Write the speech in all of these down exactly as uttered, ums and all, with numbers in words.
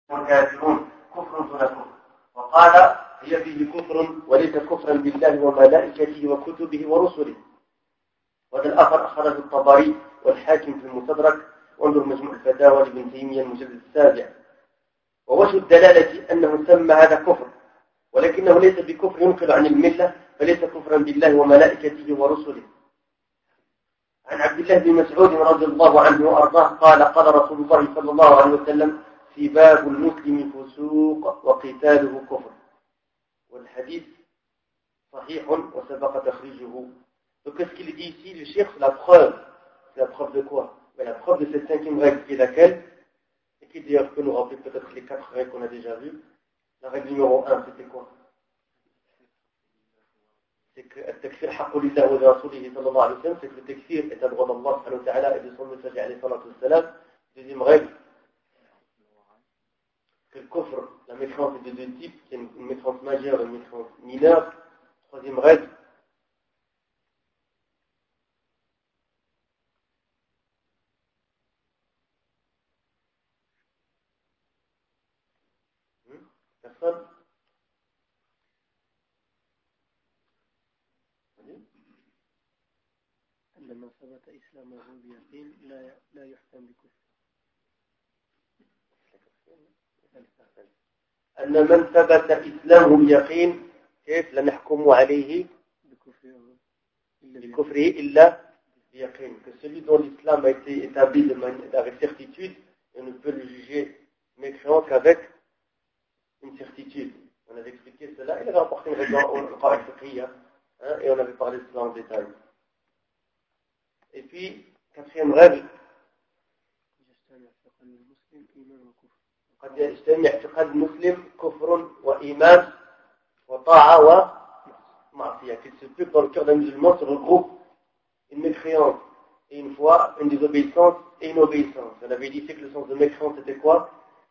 والكافرون كفر دون كفر وقال هي فيه كفر وليس كفرا بالله وملائكته وكتبه ورسله. وهذا الأثر أخرجه الطبري والحاكم في المستدرك وانظر مجموع الفتاوى لابن تيمية المجلد السابع. ووجه الدلالة أنه سمى هذا كفر ولكنه ليس بكفر ينقل عن الملة فليس كفرا بالله وملائكته ورسله. عن عبد الله بن مسعود رضي الله عنه وأرضاه قال قال رسول الله صلى الله عليه وسلم سباب المسلم فسوق وقتاله كفر. والحديث صحيح وسبق تخريجه. Donc qu'est-ce qu'il dit ici? Le cheikh, c'est la preuve. C'est la preuve de quoi? Mais la preuve de cette cinquième règle qui est laquelle? Et qui d'ailleurs peut nous rappeler peut-être les quatre règles qu'on a déjà vues. La règle numéro un, c'était quoi? C'est que le takfir haqqu lillah wa li rasulihi sallallahu alayhi wa sallam, c'est que le takfir est un droit d'Allah subhanahu wa ta'ala et de son messager alayhi salatu wa salam. Deuxième règle, que le kufr, la mécréance est de deux types, il y a une mécréance majeure et une mécréance mineure. Troisième règle, personne? عندما ثبت إسلامه بيقين لا لا يحكم بكفر. أن من ثبت إسلامه بيقين كيف لا نحكم عليه بكفره إلا بيقين. Que celui dont l'islam a été établi de manière, avec certitude, on ne peut le juger mécréant qu'avec une certitude. On avait expliqué cela, il avait apporté une règle au Qur'an fiqhiyya, hein, et on avait parlé de cela en détail. Et puis, quatrième règle, قد يجتمع اعتقاد المسلم كفر وإيمان وطاعة ومعصية. Qu'il se peut que dans le cœur d'un musulman se regroupe une mécréance et une foi, une désobéissance et une obéissance. On avait dit que le sens de mécréance c'était quoi?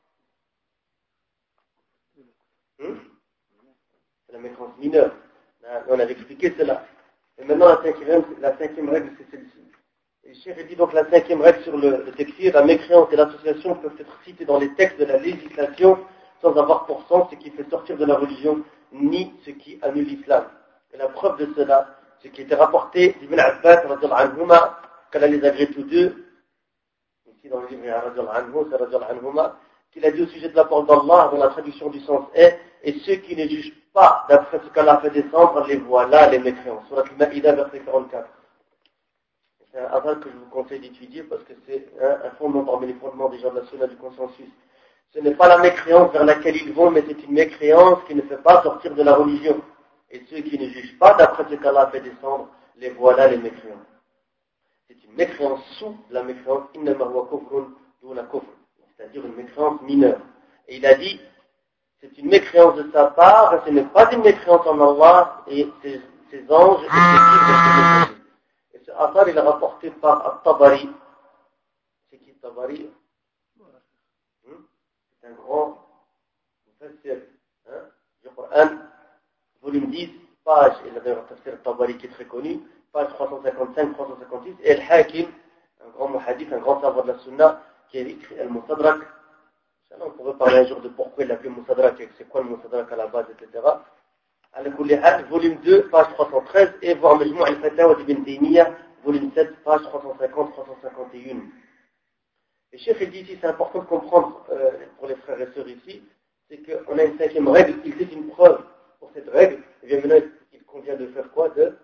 Hmm? C'est la mécréance mineure. On avait expliqué cela. Et maintenant la cinquième, la cinquième règle c'est celle-ci. Et le cheikh dit donc la cinquième règle sur le, le takfir, la mécréance et l'association peuvent être citées dans les textes de la législation sans avoir pour sens ce qui fait sortir de la religion ni ce qui annule l'islam. Et la preuve de cela, ce qui était rapporté d'Ibn Abbas radhiyallahu anhuma, qu'elle a les agrès tous deux, ici dans le livre radhiyallahu anhu, c'est radhiyallahu anhuma, qu'il a dit au sujet de la parole d'Allah, dont la traduction du sens est, et ceux qui ne jugent pas d'après ce qu'Allah a fait descendre, les voilà les mécréants. Surat al-Ma'ida, verset quarante-quatre. C'est un hasard que je vous conseille d'étudier parce que c'est un, un fondement parmi les fondements des gens de la sunna du consensus. Ce n'est pas la mécréance vers laquelle ils vont, mais c'est une mécréance qui ne fait pas sortir de la religion. Et ceux qui ne jugent pas d'après ce qu'Allah a fait descendre, les voilà les mécréants. C'est une mécréance sous la mécréance innama huwa kufrun duna kufr, c'est-à-dire une mécréance mineure. Et il a dit, c'est une mécréance de sa part, et ce n'est pas une mécréance en Allah et ses, ses anges et ses livres. Et ce hasard, il est rapporté par At-Tabari. C'est qui Tabari? hmm? C'est un grand mufassir hein, du Coran, volume dix, page, il a d'ailleurs un tafsir Tabari qui est très connu, page trois cent cinquante-cinq trois cent cinquante-six, et Al-Hakim, un grand muhadith, un grand savant de la sunna, qui a écrit Al-Mustadrak. On pourrait parler un jour de pourquoi il l'appelait Mustadrak, et c'est quoi le Mustadrak à la base, et cetera. Al-Kullihat, volume deux, page trois cent treize, et voir Majmou' al-Fatawa d'Ibn Taymiyyah, volume sept, page trois cent cinquante trois cent cinquante et un. Et Cheikh il dit ici, c'est important de comprendre euh, pour les frères et sœurs ici, c'est qu'on a une cinquième règle, il fait une preuve pour cette règle, et bien maintenant il convient de faire quoi? De,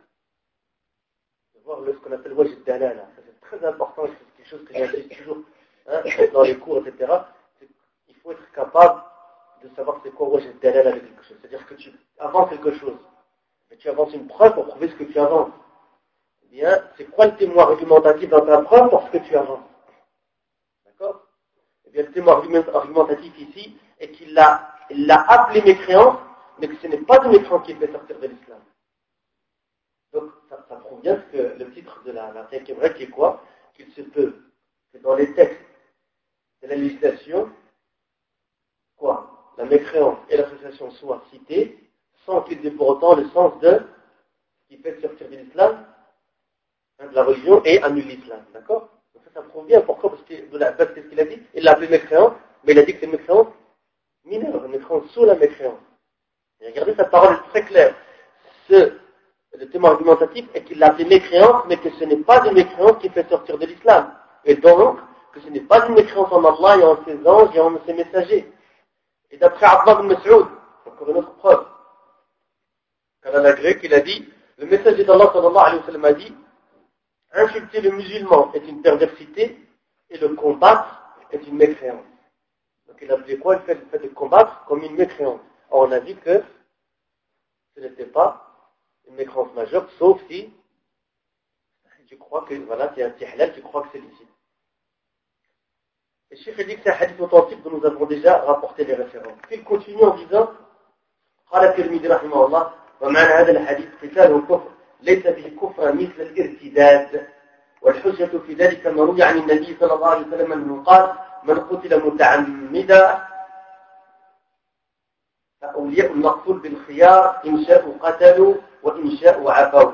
de voir le, ce qu'on appelle wajh dalala. Ça c'est très important, c'est quelque chose que j'insiste toujours hein, dans les cours, et cetera. Il faut être capable de savoir c'est quoi wajh dalala de quelque chose. C'est-à-dire que tu avances quelque chose, mais tu avances une preuve pour prouver ce que tu avances. Eh bien, c'est quoi le témoin argumentatif dans ta preuve pour ce que tu avances? D'accord? Eh bien, le témoin argumentatif ici est qu'il l'a, il l'a appelé mécréance, mais que ce n'est pas de mécréance qui le fait sortir de l'islam. Donc, ça, ça prouve bien que le titre de la, la cinquième règle est quoi? Qu'il se peut que dans les textes de la législation, quoi? La mécréance et l'association soient citées, sans qu'ils aient pour autant le sens de qui fait sortir de l'islam, hein, de la religion, et annule l'islam. D'accord? Donc ça, ça prouve bien pourquoi, parce que de la base, qu'est-ce qu'il a dit? Il l'a appelé mécréance, mais il a dit que c'est mécréance mineur, une mécréance sous la mécréance. Et regardez, sa parole est très claire. Ce, le thème argumentatif est qu'il l'a appelé mécréance, mais que ce n'est pas une mécréance qui fait sortir de l'islam. Et donc, que ce n'est pas une mécréance en Allah et en ses anges et en ses messagers. Et d'après Abdullah ibn Mas'ud, encore une autre preuve, quand la grecque, il a dit, le messager d'Allah sallallahu alayhi wa sallam a dit, insulter le musulman est une perversité et le combattre est une mécréance. Donc il a appelé quoi le fait, le fait de combattre comme une mécréance. Or on a dit que ce n'était pas une mécréance majeure, sauf si tu crois que, voilà, c'est un tihlal, tu crois que c'est licite. Et le cheikh dit que c'est un hadith authentique dont nous avons déjà rapporté les références. Puis il continue en disant, قال الترمذي رحمه الله ومعنى هذا الحديث قتال كفر ليس به كفر مثل الارتداد والحجة في ذلك ما روي عن النبي صلى الله عليه وسلم أنه قال من قتل متعمدا فأولياء المقتول بالخيار إن شاءوا قتلوا وإن شاءوا عفوا.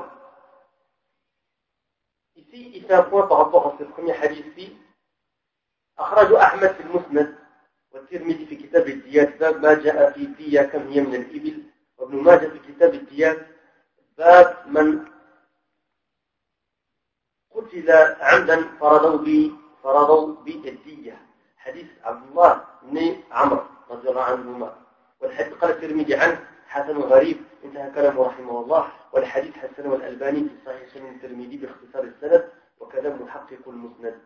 Ici, il fait un point par rapport à ce premier hadith-ci. أخرج أحمد في المسند والترمذي في كتاب الديات باب ما جاء في دية كم هي من الإبل وابن ماجه في كتاب الديات باب من قتل عمدا فرضوا به فرضوا بالدية حديث عبد الله بن عمرو رضي الله عنهما والحديث قال الترمذي عنه حسن غريب انتهى كلامه رحمه الله والحديث حسنه الألباني في صحيح سنن الترمذي باختصار السند وكذا محقق المسند.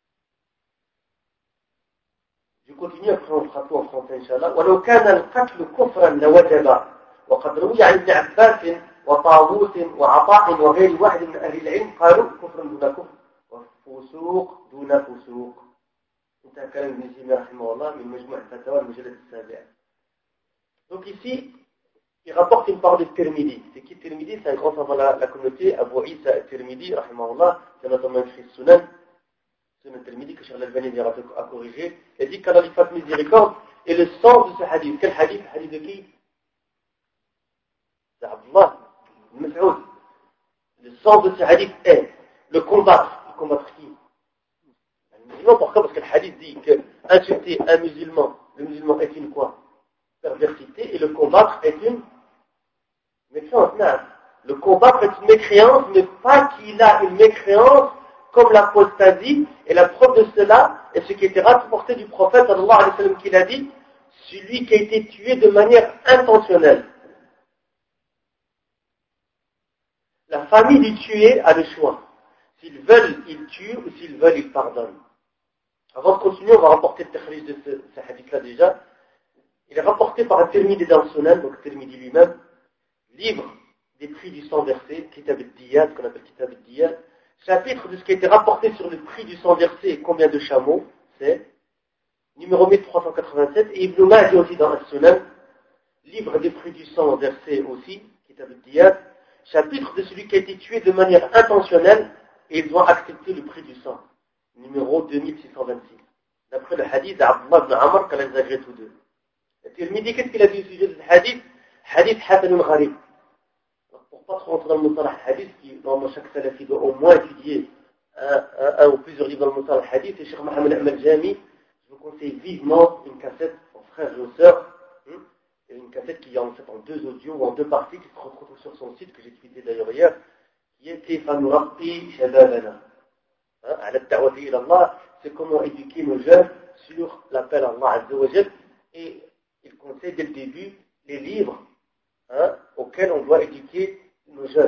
Je continue, après on fera tout en français, Inch'Allah. ولو كان القتل كفرا لوجب وقد روي عن ابن عباس وطاووس وعطاء وغير واحد من أهل العلم قالوا كفر دون كفر وفسوق دون فسوق. انتهى كلام ابن تيمية رحمه الله من مجموع الفتاوى المجلد السابع. Donc ici, il rapporte une part de Tirmidhi. C'est qui Tirmidhi? C'est un grand savant de la, la communauté, Abu Isa Tirmidhi, rahimahullah, c'est notamment écrit Sunan. Sunan Tirmidhi que Cheikh Al-Albani a corrigé. Il dit qu'Allah lui fasse miséricorde. Et le sens de ce hadith, quel hadith? Le hadith de qui? C'est Abdullah ibn Mas'ud. Le sens de ce hadith est le combattre. Le combattre qui? Un musulman. Pourquoi? Parce que le hadith dit que insulter un musulman, le musulman est une quoi? Perversité, et le combattre est une mécréance. Non. Le combattre est une mécréance, mais pas qu'il a une mécréance comme l'apostasie, et la preuve de cela est ce qui était rapporté du prophète sallallahu alayhi wa sallam qu'il a dit, celui qui a été tué de manière intentionnelle. La famille du tué a le choix. S'ils veulent, ils tuent, ou s'ils veulent, ils pardonnent. Avant de continuer, on va rapporter le takhrij de ce, ce hadith-là déjà. Il est rapporté par un Tirmidhi dans le Sunan, donc Tirmidhi lui-même, livre des prix du sang versé, Kitab al-Diyat, qu'on appelle Kitab al-Diyat, chapitre de ce qui a été rapporté sur le prix du sang versé et combien de chameaux, c'est numéro mille trois cent quatre-vingt-sept, et Ibn Majah aussi dans le Sunan, livre des prix du sang versé aussi, Kitab al-Diyat, chapitre de celui qui a été tué de manière intentionnelle et il doit accepter le prix du sang, numéro deux mille six cent vingt-six, d'après le hadith d'Abdullah ibn Amr qu'elle les agrée tous deux. Tirmidhi, qu'est-ce qu'il a dit au sujet de ce hadith? Hadith Hasanun Gharib. Pour pas trop rentrer dans le Mustalah al-Hadith, qui normalement chaque salafi doit au moins étudier un, un, un ou plusieurs livres dans le Mustalah al-Hadith, et Cheikh Mohamed Ahmed Jami, je vous conseille vivement une cassette aux frères et aux sœurs, hein, et une cassette qui est en fait en deux audios ou en deux parties, qui se retrouve sur son site, que j'ai tweeté d'ailleurs hier, qui est Kayfa nurabbi shababana. Ala ad-da'wati ila Allah, c'est comment éduquer nos jeunes sur l'appel à Allah Azza wa Jal, et il conseille dès le début les livres hein, auxquels on doit éduquer nos jeunes.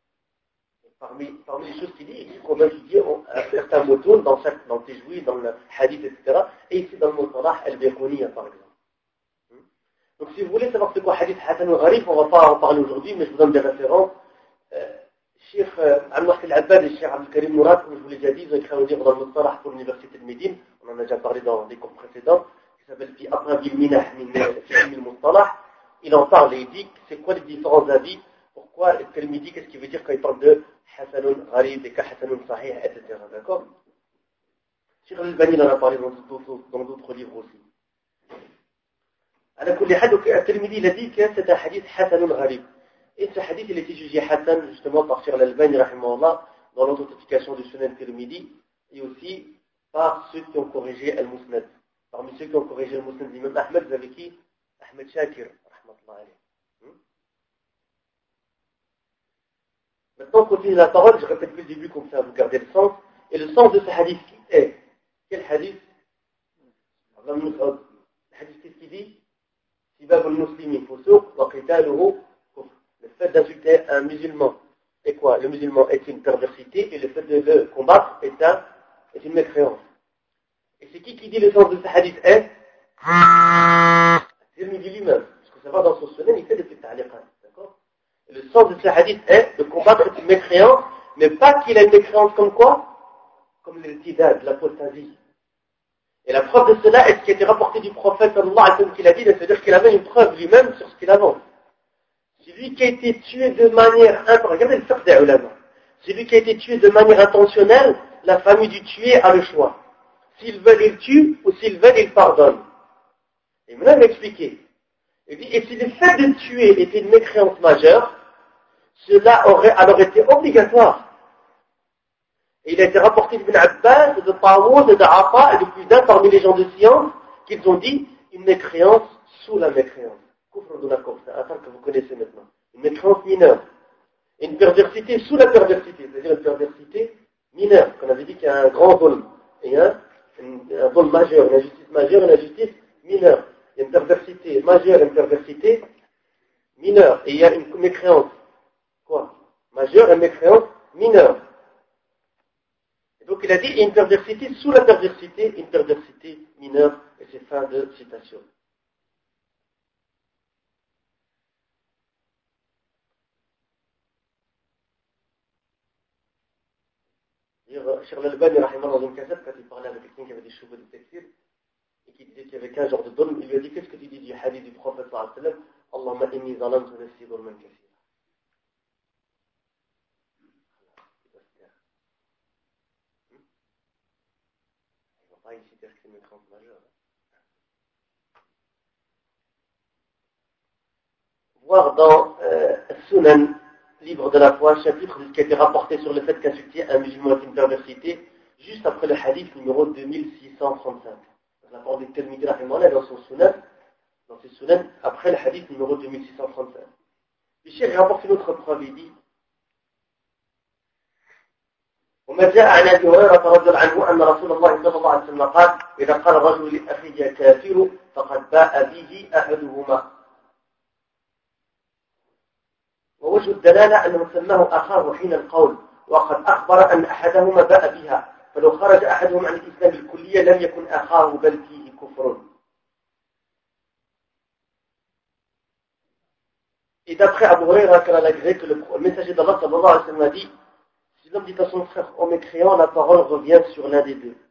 Parmi, parmi les choses qu'il dit, il dit qu'on doit étudier un certain moton dans, chaque, dans tes jouets, dans le hadith, et cetera. Et ici dans le Mustalah al-Biqouniya par exemple. Donc si vous voulez savoir c'est quoi hadith Hasan al-Gharib, on ne va pas en parler aujourd'hui, mais je vous donne des références. Euh, Cheikh Al-Wahid al-Abbad et Cheikh Abdel Karim Mourad, comme je vous l'ai déjà dit, ils ont écrit un livre dans le Mustalah pour l'université de Médine. On en a déjà parlé dans des cours précédents. Qui s'appelle Fi Aqrabil Minah min Ilm al-Mustalah. Il en parle et il dit c'est quoi les différents avis, pourquoi le Tirmidhi, qu'est-ce qu'il veut dire quand il parle de Hasanun Gharib, des cas Hasanun Sahih, et cetera. D'accord? Cheikh Al-Albani en a parlé dans d'autres, dans d'autres livres aussi. Alors que les hadiths, le Tirmidhi il a dit que c'est un hadith Hasanun Gharib. Et ce hadith il a été jugé Hasan justement par Cheikh Al-Albani rahimahullah dans l'authentification du Sunan Tirmidhi et aussi par ceux qui ont corrigé Al-Musnad. Parmi ceux qui ont corrigé le Musnad d'Imam Ahmed, vous avez qui? Ahmed Shakir, rahmatullah alayh. Maintenant, on continue la parole, je répète plus le début comme ça, vous gardez le sens. Et le sens de ce hadith est, quel hadith? Le hadith, qu'est-ce qu'il dit? Sibab al-Muslimi fusuq wa qitaluhu kufr. Le fait d'insulter un musulman est quoi? Le musulman est une perversité et le fait de le combattre est, un, est une mécréance. Et c'est qui qui dit le sens de ce hadith est? C'est le lui-même. Parce que ça va dans son sunan, il fait des petits ta'liqat. D'accord? Et le sens de ce hadith est de combattre une mécréance, mais pas qu'il a une mécréance comme quoi? Comme l'irtidad, l'apostasie. Et la preuve de cela est ce qui a été rapporté du prophète sallallahu alayhi wa sallam qu'il a dit, c'est-à-dire qu'il avait une preuve lui-même sur ce qu'il avance. Celui qui a été tué de manière intentionnelle, regardez le fiqh des ulama. Celui qui a été tué de manière intentionnelle, la famille du tué a le choix. S'ils veulent, ils tuent, ou s'ils veulent, ils pardonnent. Et maintenant, il va expliquer. Il dit, et si le fait de tuer était une mécréance majeure, cela aurait alors été obligatoire. Et il a été rapporté d'Ibn Abbas, de Tawouz, de Afa et de plus d'un parmi les gens de science qu'ils ont dit une mécréance sous la mécréance. Kufr de la kufr, c'est un terme que vous connaissez maintenant. Une mécréance mineure. Et une perversité sous la perversité, c'est-à-dire une perversité mineure. Qu'on avait dit qu'il y a un grand dôle et un, un dôle majeur, une injustice majeure et une injustice mineure. Il y a une perversité majeure et une perversité mineure. Et il y a une mécréance, quoi? Majeure et une mécréance mineure. Et donc il a dit une perversité sous la perversité, une perversité mineure, et c'est fin de citation. Cheikh Al-Albani, dans une cassette, quand il parlait avec quelqu'un qui avait des cheveux de textile, et qui disait qu'il y avait qu'un genre de dôme, il lui a dit, qu'est-ce que tu dis du hadith du prophète sallallahu alayhi wa sallam? Allahumma inni zalamtu nafsi zulman kathira. Il ne va pas ici dire que c'est une mécréance majeure. Voir dans euh, Sunan, livre de la foi, chapitre de ce qui a été rapporté sur le fait qu'insulter un musulman est une perversité, juste après le hadith numéro deux mille six cent trente-cinq. La parole de Tirmidhi rahimahullah dans son Sunan, dans ses Sunan, après le hadith numéro deux mille six cent trente-cinq. Le cheikh rapporte une autre preuve, il dit وما جاء عن ابي هريره رضي الله عنه ان رسول الله صلى الله عليه وسلم قال اذا قال الرجل لاخيه كافر فقد باء به احدهما. ووجه الدلاله انه سماه اخاه حين القول وقد اخبر ان احدهما باء بها فلو خرج احدهم عن الاسلام الكليه لم يكن اخاه بل فيه كفر. Et d'après Abu Huraira, qu'elle a agréé que le messager d'Allah sallallahu alayhi wa sallam a dit, si l'homme dit à son frère en mécréant, la parole revient sur l'un des deux.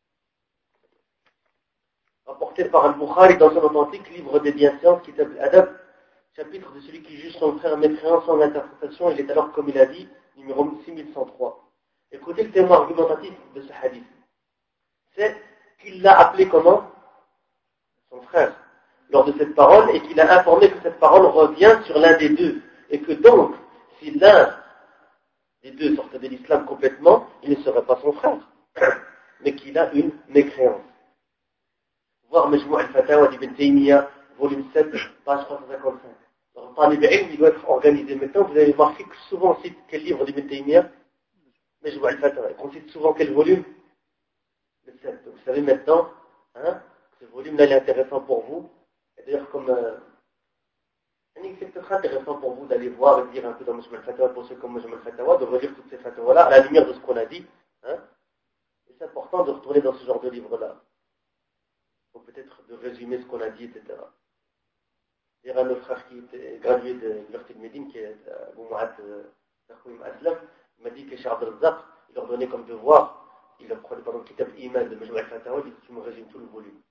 Rapporté par Al-Bukhari dans son authentique livre des bienséances, Kitab al-Adab, chapitre de celui qui juge son frère mécréant sans interprétation, il est alors, comme il a dit, numéro six mille cent trois. Écoutez le témoin argumentatif de ce hadith. C'est qu'il l'a appelé comment? Son frère. Lors de cette parole, et qu'il a informé que cette parole revient sur l'un des deux. Et que donc, si l'un des deux sortait de l'islam complètement, il ne serait pas son frère, mais qu'il a une mécréance. Voir Majmou' al-Fatawa d'Ibn Taymiyyah, volume sept, page trois cent cinquante-cinq. Alors, Talib al-Ilm, il doit être organisé. Maintenant, vous avez remarqué que souvent on cite quel livre d'Ibn Taymiyyah? Majmou' al-Fatawa. On cite souvent quel volume? Le sept. Donc, vous savez maintenant, hein, ce volume-là, il est intéressant pour vous. Et d'ailleurs, comme euh, c'est peut-être intéressant pour vous d'aller voir et dire un peu dans Majmou' al-Fatawa, pour ceux comme Majmou' al-Fatawa, de relire toutes ces fatwas-là à la lumière de ce qu'on a dit. Hein. Et c'est important de retourner dans ce genre de livre-là. Ou peut-être de résumer ce qu'on a dit, et cetera. Il y a un autre frère qui était gradué de l'Université de Médine, qui est Abou Mouad Aslam, il m'a dit que Cheikh Abdel Razzaq, il leur donnait comme devoir, il leur prenait pendant le Kitab Iman de Majmou' al-Fatawa, il dit tu me résumes tout le volume.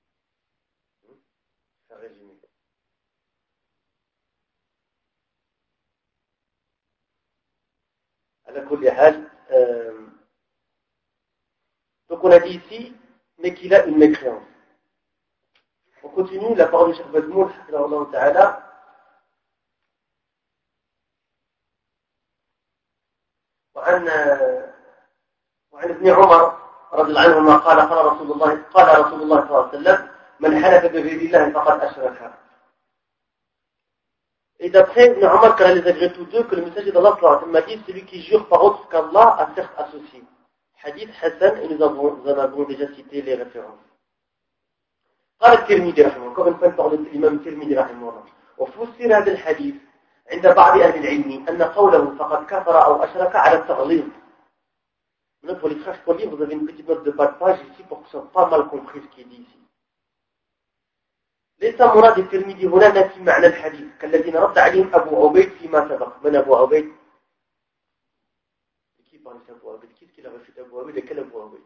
C'est un résumé. Euh, donc on a dit ici, mais qu'il a une mécréance. On continue la parole du Cheikh Bazmoul, hafidahullah ta'ala. وعن وعن ابن عمر رضي الله عنهما قال قال رسول الله قال رسول الله صلى الله عليه وسلم من حلف بغير الله فقد أشرك Et d'après Ibn Omar, quand elle les agrée tous deux, que le messager d'Allah m'a dit, celui qui jure par autre qu'Allah a certes associé. Hadith Hassan, et nous, avons, nous en avons déjà cité les références. قال الترمذي رحمه الله encore une fois par l'imam الترمذي رحمه الله وفسر هذا الحديث عند بعض أهل العلم أن قوله فقد كفر أو أشرك على التغليظ. Maintenant pour les frères pour lire, vous avez une petite note de bas de page ici pour que ce soit pas mal compris ce qui est dit ici. ليس مراد الترمذي هنا نفي معنى الحديث كالذين رد عليهم أبو عبيد فيما سبق. من أبو عبيد؟ Qui parle de Abu Abaid? Qui est-ce qui a réfuté Abu Abaid et quel Abu Abaid?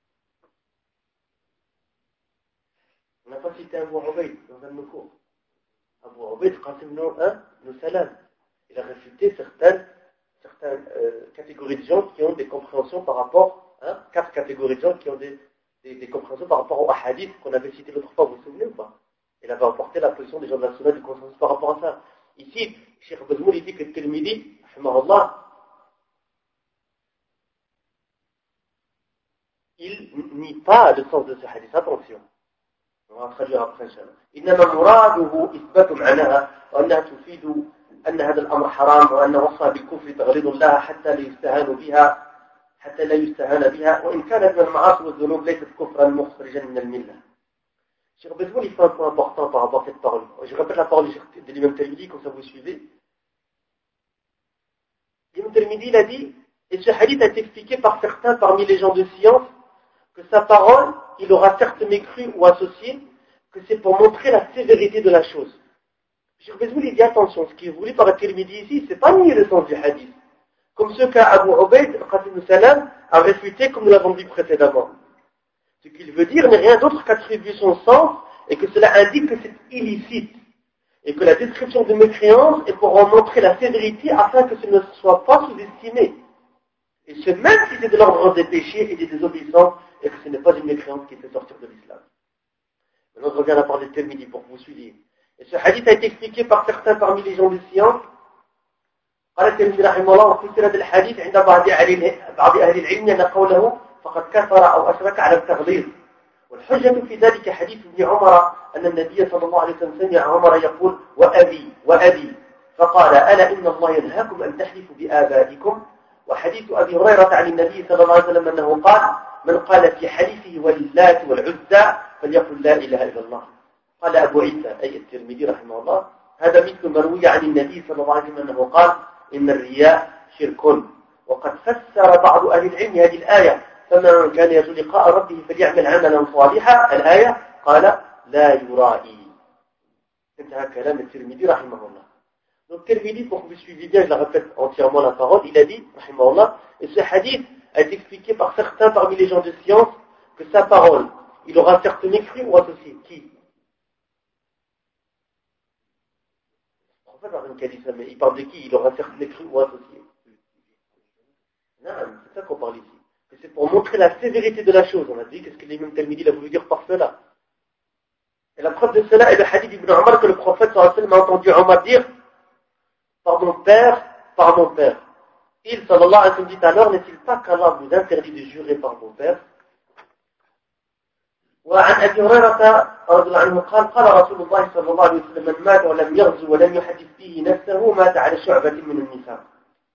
On n'a pas cité Abu Abaid dans un de nos cours. Abu Abaid, Qasim ibn Salam. Il a réfuté certaines, certaines euh, catégories de gens qui ont des compréhensions par rapport, hein, quatre catégories de gens qui ont des, des, des compréhensions par rapport au hadith qu'on avait cité l'autre fois, vous vous souvenez ou pas? Il avait apporté la position des gens de la Sunna du consensus par rapport à ça. Ici, Cheikh Bazmoul, il dit que Tirmidhi, rahimahullah, il nie pas le sens de ce hadith. Attention. On va traduire après ça. إنما مراده إثبات معناها وأنها تفيد أن هذا الأمر حرام وأن وصفها بالكفر تغليظ لها حتى لا يستهان بها حتى لا يستهان بها وإن كانت من المعاصي والذنوب ليست كفرا مخرجا من الملة. Cheikh Bezmoul, il fait un point important par rapport à cette parole. Je répète la parole de l'imam Tirmidhi, comme ça vous suivez. L'imam Tirmidhi, il a dit, et ce hadith a été expliqué par certains parmi les gens de science, que sa parole, il aura certes mécru ou associé, que c'est pour montrer la sévérité de la chose. Cheikh Bezmoul, il dit attention, ce qui est voulu par Tirmidhi ici, c'est pas nier le sens du hadith. Comme ce qu'a Abu Ubaid, Qasim Salam, a réfuté comme nous l'avons dit précédemment. Ce qu'il veut dire n'est rien d'autre qu'attribuer son sens et que cela indique que c'est illicite et que la description de mécréance est pour en montrer la sévérité afin que ce ne soit pas sous-estimé. Et ce même si c'est de l'ordre des péchés et des désobéissances et que ce n'est pas une mécréance qui fait sortir de l'islam. Maintenant je reviens à la parole de Tirmidhi pour que vous suiviez. Et ce hadith a été expliqué par certains parmi les gens de science. قال الترمذي رحمه الله وفسر هذا الحديث عند بعض أهل العلم أن قوله فقد كفر أو أشرك على التغليظ والحجة في ذلك حديث ابن عمر أن النبي صلى الله عليه وسلم سمع عمر يقول وأبي وأبي فقال ألا إن الله ينهاكم أن تحلفوا بآبائكم وحديث أبي هريرة عن النبي صلى الله عليه وسلم أنه قال من قال في حليفه واللات والعزى فليقل لا إله إلا الله. قال أبو عيسى أي الترمذي رحمه الله هذا مثل ما روي عن النبي صلى الله عليه وسلم أنه قال إن الرياء شرك. وقد فسر بعض أهل العلم هذه الآية فمن كان يرجو لقاء ربه فليعمل عملا صالحا الآية قال لا يرائي. انتهى كلام الترمذي رحمه الله. Donc Tirmidhi, pour que vous suiviez bien, je la répète entièrement la parole, il a dit, rahimahullah, et ce hadith a été expliqué par certains parmi les gens de science que sa parole, il aura certes mécru ou associé. Qui? Mais il parle de qui? Il aura certes mécru ou associé. Non, c'est ça qu'on parle ici. Que c'est pour montrer la sévérité de la chose. On a dit qu'est-ce que l'imam Tirmidhi a voulu dire par cela. Et la preuve de cela est le hadith d'Ibn Omar que le prophète sallallahu alayhi wa sallam a entendu Omar dire par mon père, par mon père. Il sallallahu alayhi wa sallam dit alors n'est-il pas qu'Allah vous interdit de jurer par mon père? وعن أبي هريرة رضي الله عنه قال قال رسول الله صلى الله عليه وسلم من مات ولم يغزو ولم يحدث فيه نفسه مات على شعبة من النفاق.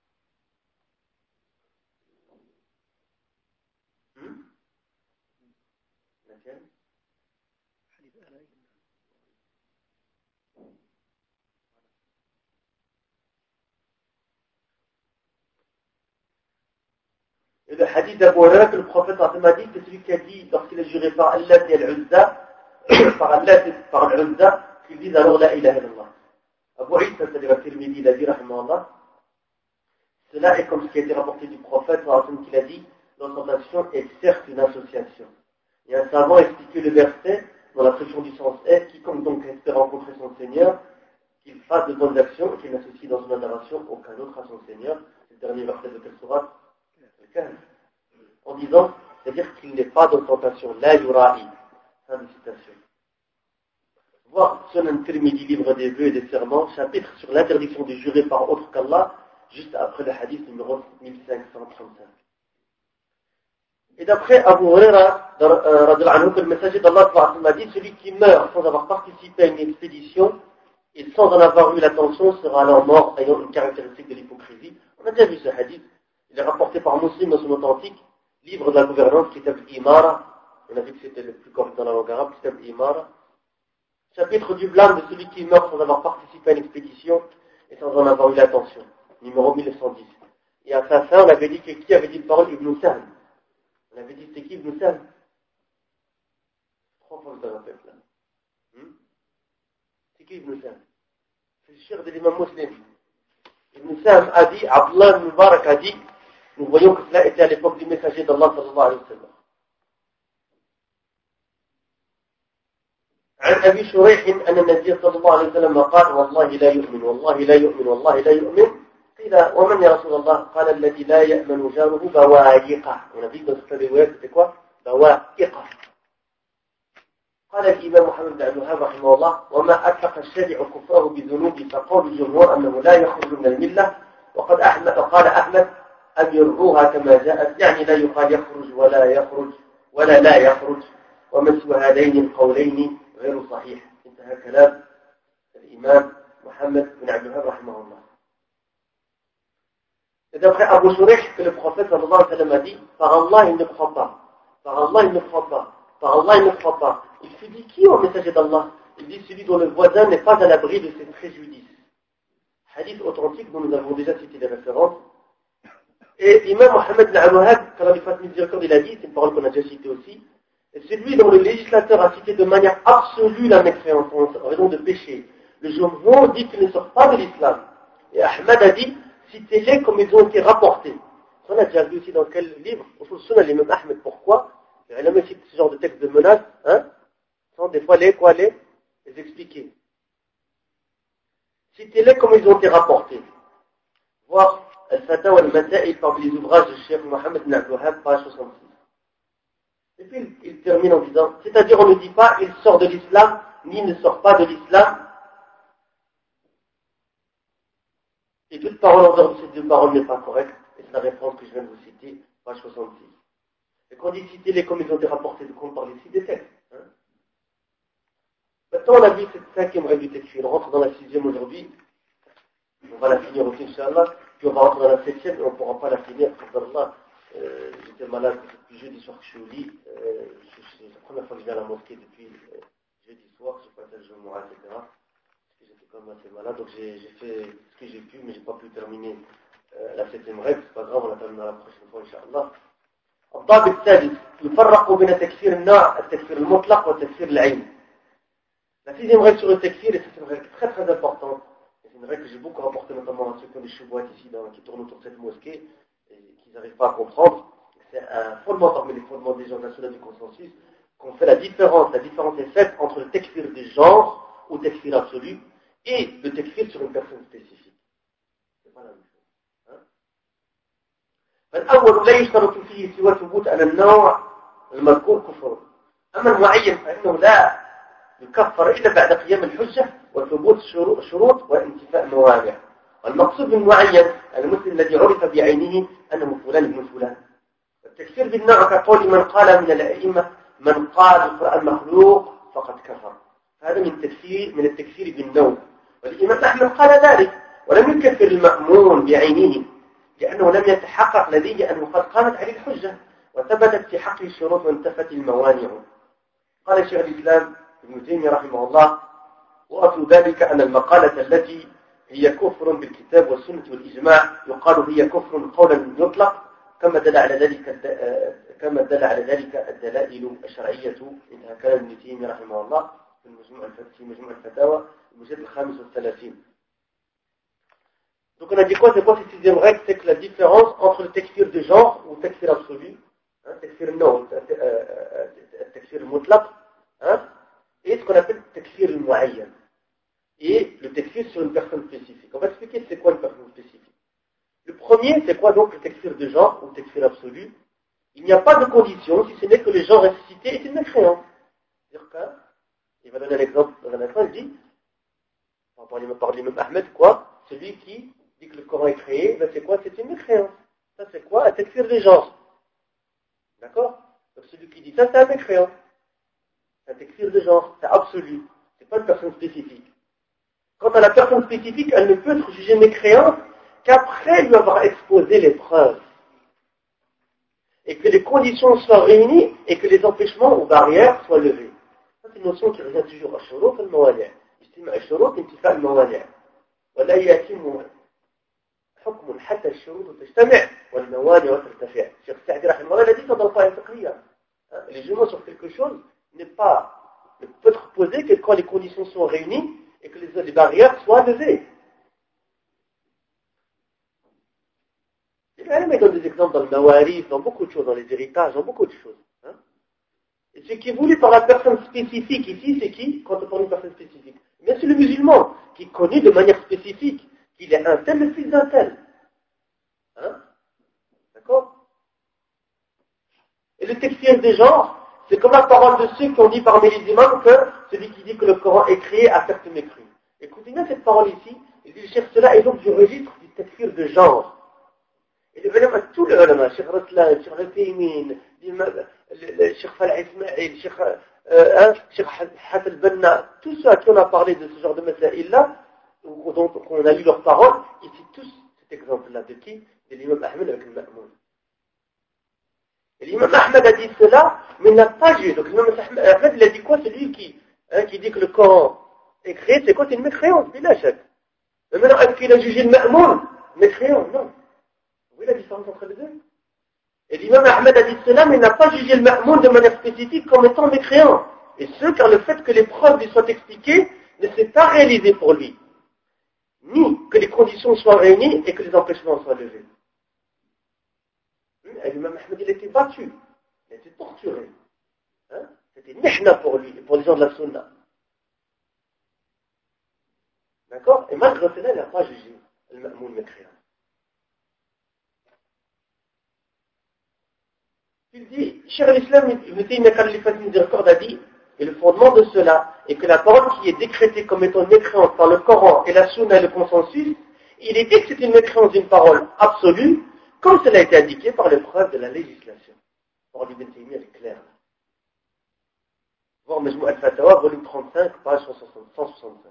Et le hadith d'Abu Hurairah que le prophète a dit, c'est celui qui a dit, lorsqu'il a juré par Allah et Al-Uzza, par Allah et par Al-Uzza, qu'il dise alors la ilaha illallah. Abu Isa, c'est-à-dire Al-Tirmidhi, il a dit, rahimahullah, cela est comme ce qui a été rapporté du prophète, qu'il a dit, l'ostentation est certes une association. Et un savant a expliqué le verset, dans la traduction du sens est, quiconque donc espère rencontrer son Seigneur, qu'il fasse de bonnes actions et qu'il n'associe dans son adoration aucun autre à son Seigneur. C'est le dernier verset de quelle sourate? En disant, c'est-à-dire qu'il n'est pas dans tentation. La yura'i. Fin de citation. Voir Sunan Tirmidhi, livre des vœux et des serments, chapitre sur l'interdiction de jurer par autre qu'Allah, juste après le hadith numéro mille cinq cent trente-cinq. Et d'après Abu Hurairah, que le messager d'Allah a dit, celui qui meurt sans avoir participé à une expédition, et sans en avoir eu l'attention sera alors mort ayant une caractéristique de l'hypocrisie. On a déjà vu ce hadith. Il est rapporté par Muslim dans son authentique livre de la gouvernance, Kitab al-Imara. On a vu que c'était le plus correct dans la langue arabe, Kitab al-Imara. Chapitre du blâme de celui qui meurt sans avoir participé à une expédition et sans en avoir eu l'attention. Numéro mille neuf cent dix. Et à sa fin, on avait dit que qui avait dit une parole Ibn Sahm. On avait dit c'était qui Ibn Sahm? Trois fois que je le répète là. Hmm? C'est qui Ibn Sahm? C'est le cheikh de l'imam Muslim. Ibn Sahm a dit, Abdullah ibn Mubarak a dit, nous voyons que cela était à l'époque du messager d'Allah sallallahu alayhi wa sallam. عن أبي شريح أن النبي صلى الله عليه وسلم قال والله لا يؤمن والله لا يؤمن والله لا يؤمن قيل ومن يا رسول الله قال الذي لا يأمن جاره بوائقه ونبي dans cette riwayat c'était quoi بوائقه قال الإمام محمد بن عبد الوهاب رحمه الله وما أطلق الشارع كفره بذنوب فقول الجمهور أنه لا يخرج من الملة وقد أحمد قال أحمد أن يرعوها كما جاءت يعني لا يقال يخرج ولا يخرج ولا لا يخرج ومن سوى هذين القولين غير صحيح. انتهى كلام الإمام محمد بن عبد الوهاب رحمه الله. Et d'après Abu Shurayh que le prophète sallallahu alayhi wa sallam a dit, par Allah il ne croit pas, par Allah il ne croit pas, par Allah il ne croit pas. Il fut dit qui au messager d'Allah? Il dit celui dont le voisin n'est pas à l'abri de ses préjudices. Hadith authentique dont nous avons déjà cité les références. Et l'imam Mohammed bin Abdul-Wahhab, quand il fasse miséricorde, il a dit, c'est une parole qu'on a déjà citée aussi, et celui dont le législateur a cité de manière absolue la mécréance en raison de péché. Le jumhur dit qu'il ne sort pas de l'islam. Et Ahmad a dit, citez-les comme ils ont été rapportés. Ça, on a déjà vu aussi dans quel livre? Au fond, c'est l'imam Ahmed. Pourquoi? Il a jamais cité ce genre de texte de menace, hein, sans des fois les, quoi, les, les expliquer. Citez-les comme ils ont été rapportés. Voir Al-Fatawa al-Masail parmi les ouvrages de Cheikh Mohammed bin Abdul Wahhab, page soixante-six. Et puis il, il termine en disant, c'est-à-dire on ne dit pas il sort de l'islam, ni ne sort pas de l'islam. Et toute parole en dehors de ces deux paroles n'est pas correcte. Et c'est la réponse que je viens de vous citer, page soixante-six. Et quand on dit citer-les comme ils ont été rapportés, de quoi on parle ici des textes. Hein. Maintenant on a vu cette cinquième règle du texte. On rentre dans la sixième aujourd'hui. On va la finir aussi, Inch'Allah. Puis on va rentrer dans la septième et on ne pourra pas la finir. Inch'Allah. Euh, j'étais malade depuis jeudi soir que je suis au lit. Euh, c'est la première fois que je viens à la mosquée depuis euh, jeudi soir. Je passe le jour moral, et cetera. Parce que j'étais quand même assez malade. Donc j'ai, j'ai fait ce que j'ai pu, mais je n'ai pas pu terminer euh, la septième règle. C'est pas grave, on la terminera la prochaine fois, Inch'Allah. الضابط السادس يفرق بين تكفير النوع التكفير المطلق وتكفير العين. La sixième règle sur le takfir, et c'est une règle très très importante, et c'est une règle que j'ai beaucoup rapportée notamment à ceux qui ont des chouboîtes ici, dans, qui tournent autour de cette mosquée, et qui n'arrivent pas à comprendre. C'est un fondement parmi les fondements des gens nationaux du consensus, qu'on fait la différence. La différence est faite entre le takfir du genre, ou takfir absolu, et le takfir sur une personne spécifique. C'est pas la même chose. فالأول لا يشترط فيه سوى ثبوت على النوع المذكور كفر. أما المعين فإنه لا يكفر إلا بعد قيام الحجة وثبوت شروط وانتفاء موانع. والمقصود بالمعين المسلم الذي عرف بعينه أنه فلان ابن فلان. التكفير بالنوع كقول من قال من الأئمة من قال القرآن مخلوق فقد كفر. هذا من التكفير من التكفير بالنوع. والإمام أحمد قال ذلك ولم يكفر المأمون بعينه لأنه لم يتحقق لديه أنه قد قامت عليه الحجة وثبتت في حقه الشروط وانتفت الموانع. قال شيخ الإسلام ابن تيمية رحمه الله وأصل ذلك أن المقالة التي هي كفر بالكتاب والسنة والإجماع يقال هي كفر قولا يطلق كما دل على ذلك كما دل على ذلك الدلائل الشرعية. انتهى كلام ابن تيمية رحمه الله في مجموع في مجموع الفتاوى المجلد الخامس والثلاثين. Donc on a dit quoi? C'est quoi cette sixième règle? C'est que la différence entre le takfir de genre ou le takfir absolu, hein, takfir non, le takfir mutlaq, hein, et ce qu'on appelle le takfir muayyan, et le takfir sur une personne spécifique. On va expliquer c'est quoi une personne spécifique. Le premier, c'est quoi donc le takfir de genre ou le takfir absolu? Il n'y a pas de condition si ce n'est que le genre ressuscité est une mécréance. C'est-à-dire qu'il va donner l'exemple dans un instant, il dit, on va parler même Ahmed, quoi? Celui qui dit que le Coran est créé, ben c'est quoi? C'est une mécréance. Ça c'est quoi? Un takfir des genres. D'accord? Donc celui qui dit ça, c'est un mécréant. C'est un takfir de genre. C'est absolu. C'est pas une personne spécifique. Quant à la personne spécifique, elle ne peut être jugée mécréante qu'après lui avoir exposé les preuves. Et que les conditions soient réunies et que les empêchements ou barrières soient levés. Ça, c'est une notion qui revient toujours à Shurut al-Mawani'. Estime à Shurut intifa al-Mawani'. ولا يتم حكم حتى الشروط تجتمع والموانع ترتفع. Cheikh Saadi رحمه الله l'a dit dans le Qur'an fiqhiyya. Les jugements sur quelque chose n'est pas, ne peut être posé que quand les conditions sont réunies et que les, les barrières soient levées. Il donne des exemples dans le mawarif, dans beaucoup de choses, dans les héritages, dans beaucoup de choses. Hein? Et ce qui est voulu par la personne spécifique ici, c'est qui? Quand on parle d'une personne spécifique. Mais c'est le musulman qui est connu de manière spécifique, qu'il est un tel, le fils d'un tel. Hein? D'accord? Et le textile des genres, c'est comme la parole de ceux qui ont dit parmi les imams que celui qui dit que le Coran est créé a certes mécru. Écoutez bien cette parole ici, il dit, cherche cela est donc du registre du textile de genre. Et les ulama, tous les ulama, Cheikh Raslan, Cheikh Al-Taymin, Cheikh Falah Ismail, Cheikh Hassan Banna, tous ceux à qui on a parlé de ce genre de masaïl-là, dont on a lu leurs paroles, ils citent tous cet exemple-là de qui? De l'imam Ahmed avec le Ma'moun. Et l'imam Ahmed a dit cela, mais il n'a pas jugé. Donc l'imam Ahmed, il a dit quoi? C'est lui qui, hein, qui dit que le Coran est créé, c'est quoi? C'est une mécréance, il achète. Mais maintenant, est-ce qu'il a jugé le Ma'moun? Mécréant, non. Vous voyez la différence entre les deux? Et l'imam Ahmed a dit cela, mais il n'a pas jugé le Ma'moun de manière spécifique comme étant mécréant. Et ce, car le fait que les preuves lui soient expliquées ne s'est pas réalisé pour lui. Ni que les conditions soient réunies et que les empêchements soient levés. Et l'imam Ahmed, il a été battu, il a été torturé. Hein? C'était mihna pour lui et pour les gens de la sunna. D'accord? Et malgré cela, il n'a pas jugé le Ma'moun mécréant. Il dit, Cheikh l'Islam, Ibn Taymiyyah Khalifat Miséricorde a dit, et le fondement de cela est que la parole qui est décrétée comme étant mécréante par le Coran et la Sunna et le consensus, il est dit que c'est une mécréance d'une parole absolue, comme cela a été indiqué par l'épreuve de la législation. La parole d'Ibn Taymiyyah est claire. Voir Majmou al-Fatawa, volume trente-cinq, page cent soixante-cinq.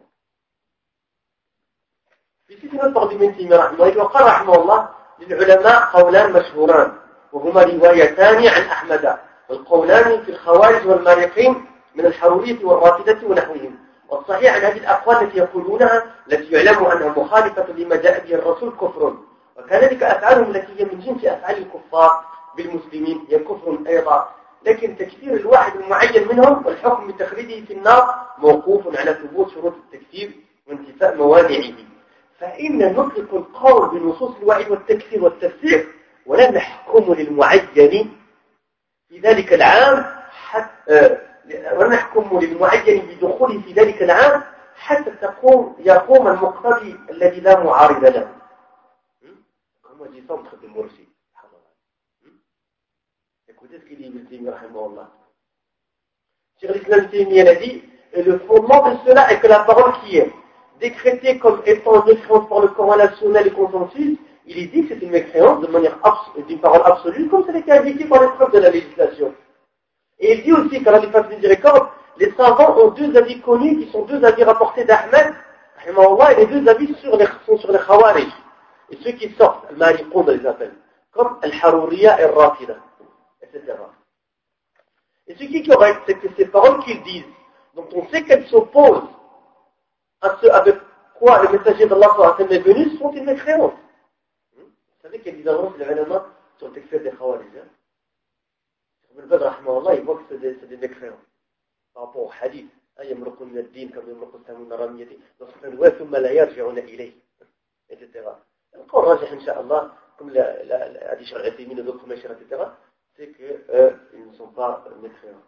Ici, c'est notre parole d'Ibn Taymiyyah, وقال رحمه الله للعلماء قولان مشهوران وهما روايتان عن أحمد والقولان في الخوارج والمارقين من الحرورية والرافدة ونحوهم. والصحيح عن هذه الأقوال التي يقولونها التي يعلم أنها مخالفة لما جاء به الرسول كفر، وكذلك أفعالهم التي هي من جنس أفعال الكفار بالمسلمين هي كفر أيضا، لكن تكفير الواحد المعين منهم والحكم بتخريجه في النار موقوف على ثبوت شروط التكفير وانتفاء موانعه. فإن نطلق القول بنصوص الوعي والتكفير والتفسير ولا نحكم للمعين في ذلك العام حتى ولا نحكم للمعين بدخوله في ذلك العام حتى تقوم يقوم المقتضي الذي لا معارض له. Comment dit ça en train de Morsi? Écoutez ce qu'il dit Ibn Taymiyyah rahimahullah. Cheikh l'Islam Taymiyyah l'a dit, et le fondement de cela est que la parole qui est décrétée comme étant une mécréance par le Coran, la Sunna et le consensus, il est dit que c'est une mécréance de manière d'une parole absolue, comme ça a été indiqué par les preuves de la législation. Et il dit aussi qu'à la Khalifat Miséricorde, les savants ont deux avis connus qui sont deux avis rapportés d'Ahmed, et les deux avis sur les, sont sur les Khawarij. Et ceux qui sortent, Al-Mariqoun, on les appelle, comme Al-Haruriya et Al-Rafida, et cetera. Et ce qui est correct, c'est que ces paroles qu'ils disent, dont on sait qu'elles s'opposent à ce avec quoi le messager d'Allah est venu, sont une mécréance. Vous savez qu'il y a des annonces, les ulama, sur le texte des Khawarij. Ibn Badr, rahimahullah, il voit que c'est des, des mécréants. Par rapport au hadith, يمرقون من الدين كما يمرق السهم من رميته نصفا ثم لا يرجعون إليه, et cetera. القول راجح إن شاء الله, comme l'a dit Cheikh Al-Taymin et d'autres meshers, et cetera, c'est qu'ils euh, ne sont pas mécréants.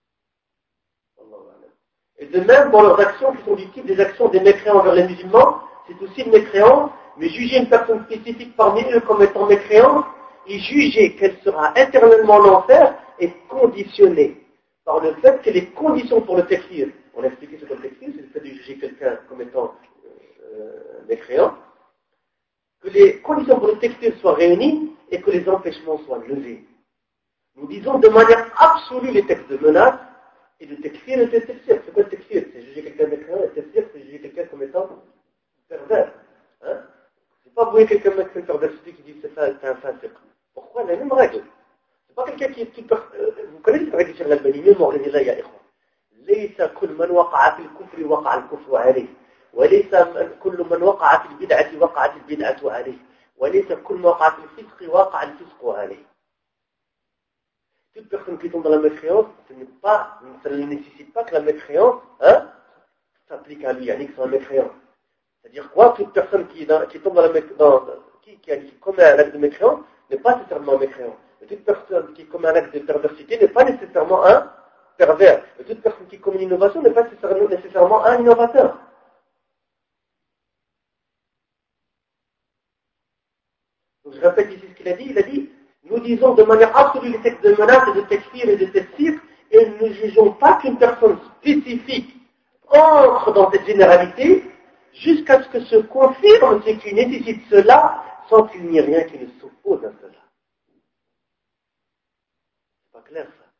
Et de même, dans leurs actions qui sont du type des actions des mécréants envers les musulmans, c'est aussi une mécréance, mais juger une personne spécifique parmi eux comme étant mécréante, et juger qu'elle sera éternellement en enfer, est conditionné par le fait que les conditions pour le takfir, on a expliqué ce qu'est le takfir, c'est le fait de juger quelqu'un comme étant euh, mécréant, que les conditions pour le takfir soient réunies et que les empêchements soient levés. Nous disons de manière absolue les textes de menace et de takfir et de takfir. C'est quoi le takfir? C'est juger quelqu'un mécréant, et le takfir, c'est juger quelqu'un comme étant vous voyez quelqu'un mettre une perversité qui dit c'est ça, c'est un fasiq. Pourquoi la même règle? C'est pas quelqu'un qui est tout... Euh, vous connaissez cette règle de Cheikh Al-Albani, mémorisez là, ya ikhwan. ليس كل من وقع في الكفر وقع الكفر عليه وليس كل من وقع في البدعة وقعت البدعة عليه وليس كل من وقع في الفسق وقع الفسق عليه. Toute personne qui tombe dans la mécréance, ce n'est pas, ça ne nécessite pas que la mécréance hein, s'applique à lui, yani que c'est un mécréant. C'est-à-dire quoi? Toute personne qui, dans, qui tombe dans la mécréance, qui, qui, qui commet un acte de mécréance n'est pas nécessairement un mécréant. Et toute personne qui commet un acte de perversité n'est pas nécessairement un pervers. Et toute personne qui commet une innovation n'est pas nécessairement, nécessairement un innovateur. Donc je répète ici ce qu'il a dit. Il a dit, nous disons de manière absolue les textes de menace et de textile et de tafsir et nous ne jugeons pas qu'une personne spécifique entre dans cette généralité jusqu'à ce que se confirme ce qui nécessite cela sans qu'il n'y ait rien qui ne s'oppose à cela. C'est pas clair ça.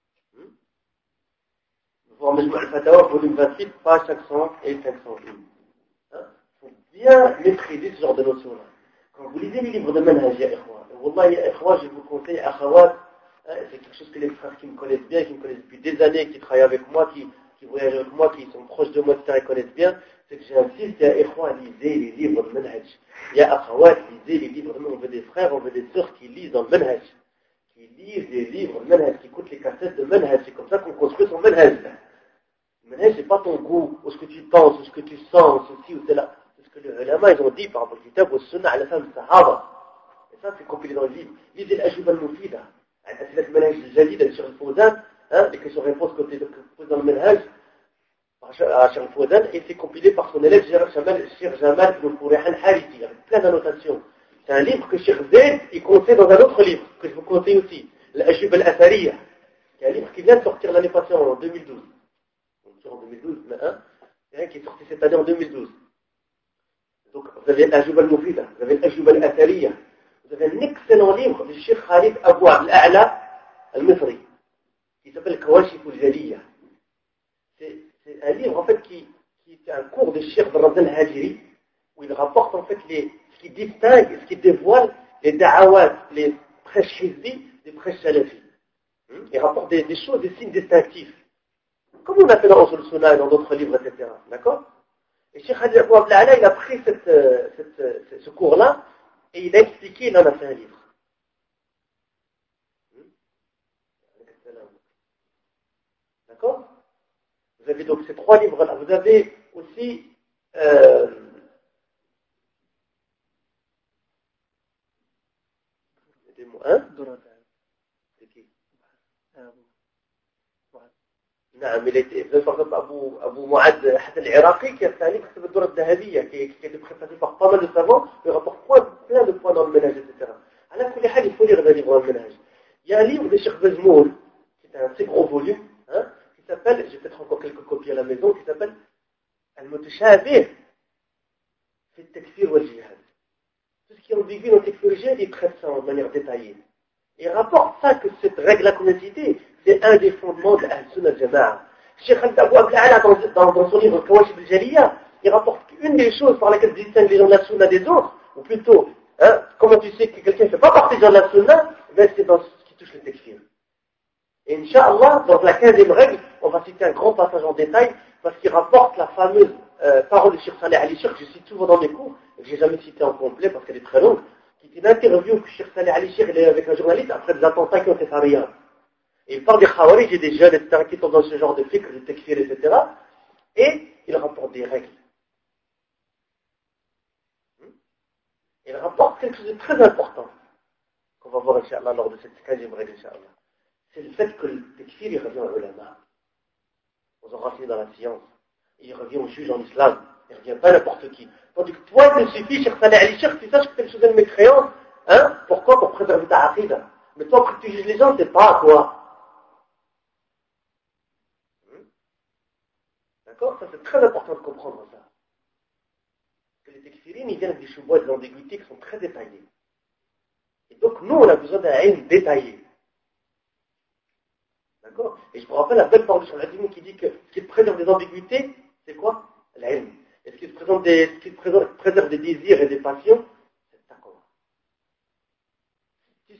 Voir Majmou' al-Fatawa, volume vingt-huit, page cinq cents et cinq cent un. Hein? Il faut bien maîtriser ce genre de notions-là. Quand vous lisez les livres de Manhaj, ya ikhwa, Wallah, ya ikhwa, je vous conseille, akhawat, hein, c'est quelque chose que les frères qui me connaissent bien, qui me connaissent depuis des années, qui travaillent avec moi, qui, qui voyagent avec moi, qui sont proches de moi, et cetera, ils connaissent bien, c'est que j'insiste, ya ikhwa, lisez les livres de Manhaj. Ya akhawat, lisez les livres de Manhaj. On veut des frères, on veut des sœurs qui lisent dans le Manhaj, qui lisent les livres de Manhaj, qui écoutent les cassettes de Manhaj. C'est comme ça qu'on construit son Manhaj. Le Manhaj, c'est pas ton goût, ou ce que tu penses, ou ce que tu sens, ou ceci ou cela. C'est ce que les ulama, ils ont dit par rapport au kitab, au sunnah, à la fin du sahaba. Et ça, c'est compilé dans le livre. Lisez l'Ajuba al-Mufida, l'Asilat al-Manhaj al-Jalid, sur le Fawzan, hein, les questions-réponses côté dans le Manhaj, par Cheikh al-Fawzan, et c'est compilé par son élève, Cheikh Jamal ibn Furih al-Harithi, avec plein d'annotations. C'est un livre que Cheikh Zayd, il conseille dans un autre livre, que je vous conseille aussi, l'Ajuba al-Athariya, qui est un livre qui vient de sortir l'année passée, en deux mille douze. En deux mille douze, mais un, c'est un qui est sorti cette année en deux mille douze. Donc, vous avez l'Ajuba al-Mufida, vous avez l'Ajuba al-Athariya, vous avez un excellent livre du Cheikh Khalid Abou al-A'la al-Misri, qui s'appelle Kawashif al-Jaliya. C'est, c'est un livre, en fait, qui, qui est un cours de Cheikh Barazan al-Hajiri, où il rapporte, en fait, les, ce qui distingue, ce qui dévoile les da'awat, les prêches hizbi des prêches salafis. Il rapporte des, des choses, des signes distinctifs. Comme on a fait dans Usul Sunnah et dans d'autres livres, et cetera. D'accord? Et Cheikh Khalid Abou al-A'la, il a pris cette, cette, ce cours-là, et il a expliqué, il en a fait un livre. D'accord? Vous avez donc ces trois livres-là. Vous avez aussi euh, hein? C'est qui? نعم il par exemple Abou, Abou Mu'ad Hassan al-Iraqi qui a fait un livre qui s'appelle Dura al-Dahabiyya qui, qui a été présenté par pas mal de savants, il rapporte plein de points dans le ménage, et cetera. À kulli hal, il faut lire le livre dans le ménage. Il y a un livre de Cheikh Bazmoul, qui est un assez gros volume, hein, qui s'appelle, j'ai peut-être encore quelques copies à la maison, qui s'appelle Al-Mutashabih fi al-Takfir wal-Jihad. Tout ce qui est ambigu dans le Takfir wal-Jihad, il traite ça de manière détaillée. Il rapporte ça que cette règle-là qu'on a citée, c'est un des fondements de l'Ahl-Sunnah al-Jama'a. Cheikh Khalid Abou al-A'la, dans, dans, dans son livre Kawashif al-Jaliya, il rapporte qu'une des choses par lesquelles distingue les gens de la Sunna des autres, ou plutôt, hein, comment tu sais que quelqu'un ne fait pas partie des gens de la Sunna, ben c'est dans ce qui touche le takfir. Et Inch'Allah, dans la quinzième règle, on va citer un grand passage en détail, parce qu'il rapporte la fameuse euh, parole de Cheikh Saleh Ali Cheikh, que je cite souvent dans mes cours, et que je n'ai jamais citée en complet parce qu'elle est très longue, qui est une interview que Cheikh Saleh Ali Cheikh est avec un journaliste après des attentats qui ont été faits à Riyad. Et il parle des Khawarij et des jeunes, et cetera, qui sont dans ce genre de fikr, de takfir, et cetera. Et il rapporte des règles. Il rapporte quelque chose de très important, qu'on va voir, Inch'Allah, lors de cette quinzième règle, Inch'Allah. C'est le fait que le takfir, il revient aux ulama, aux enracinés dans la science. Il revient aux juges en islam. Il ne revient pas à n'importe qui. Tandis que toi, il te suffit, Cheikh Saleh Ali Cheikh, tu saches que quelque chose de mécréance. Hein? Pourquoi? Pour préserver ta aqidah. Mais toi, après que tu juges les gens, c'est pas à toi. D'accord? Ça, c'est très important de comprendre ça. Parce que les tekfirines, ils viennent avec des choubouas, des ambiguïtés qui sont très détaillées. Et donc, nous, on a besoin d'un ilm détaillé. D'accord? Et je me rappelle la belle parole de Shal qui dit que ce qui préserve des ambiguïtés, c'est quoi? L'ilm. Et ce qui, présente des, ce qui préserve des désirs et des passions,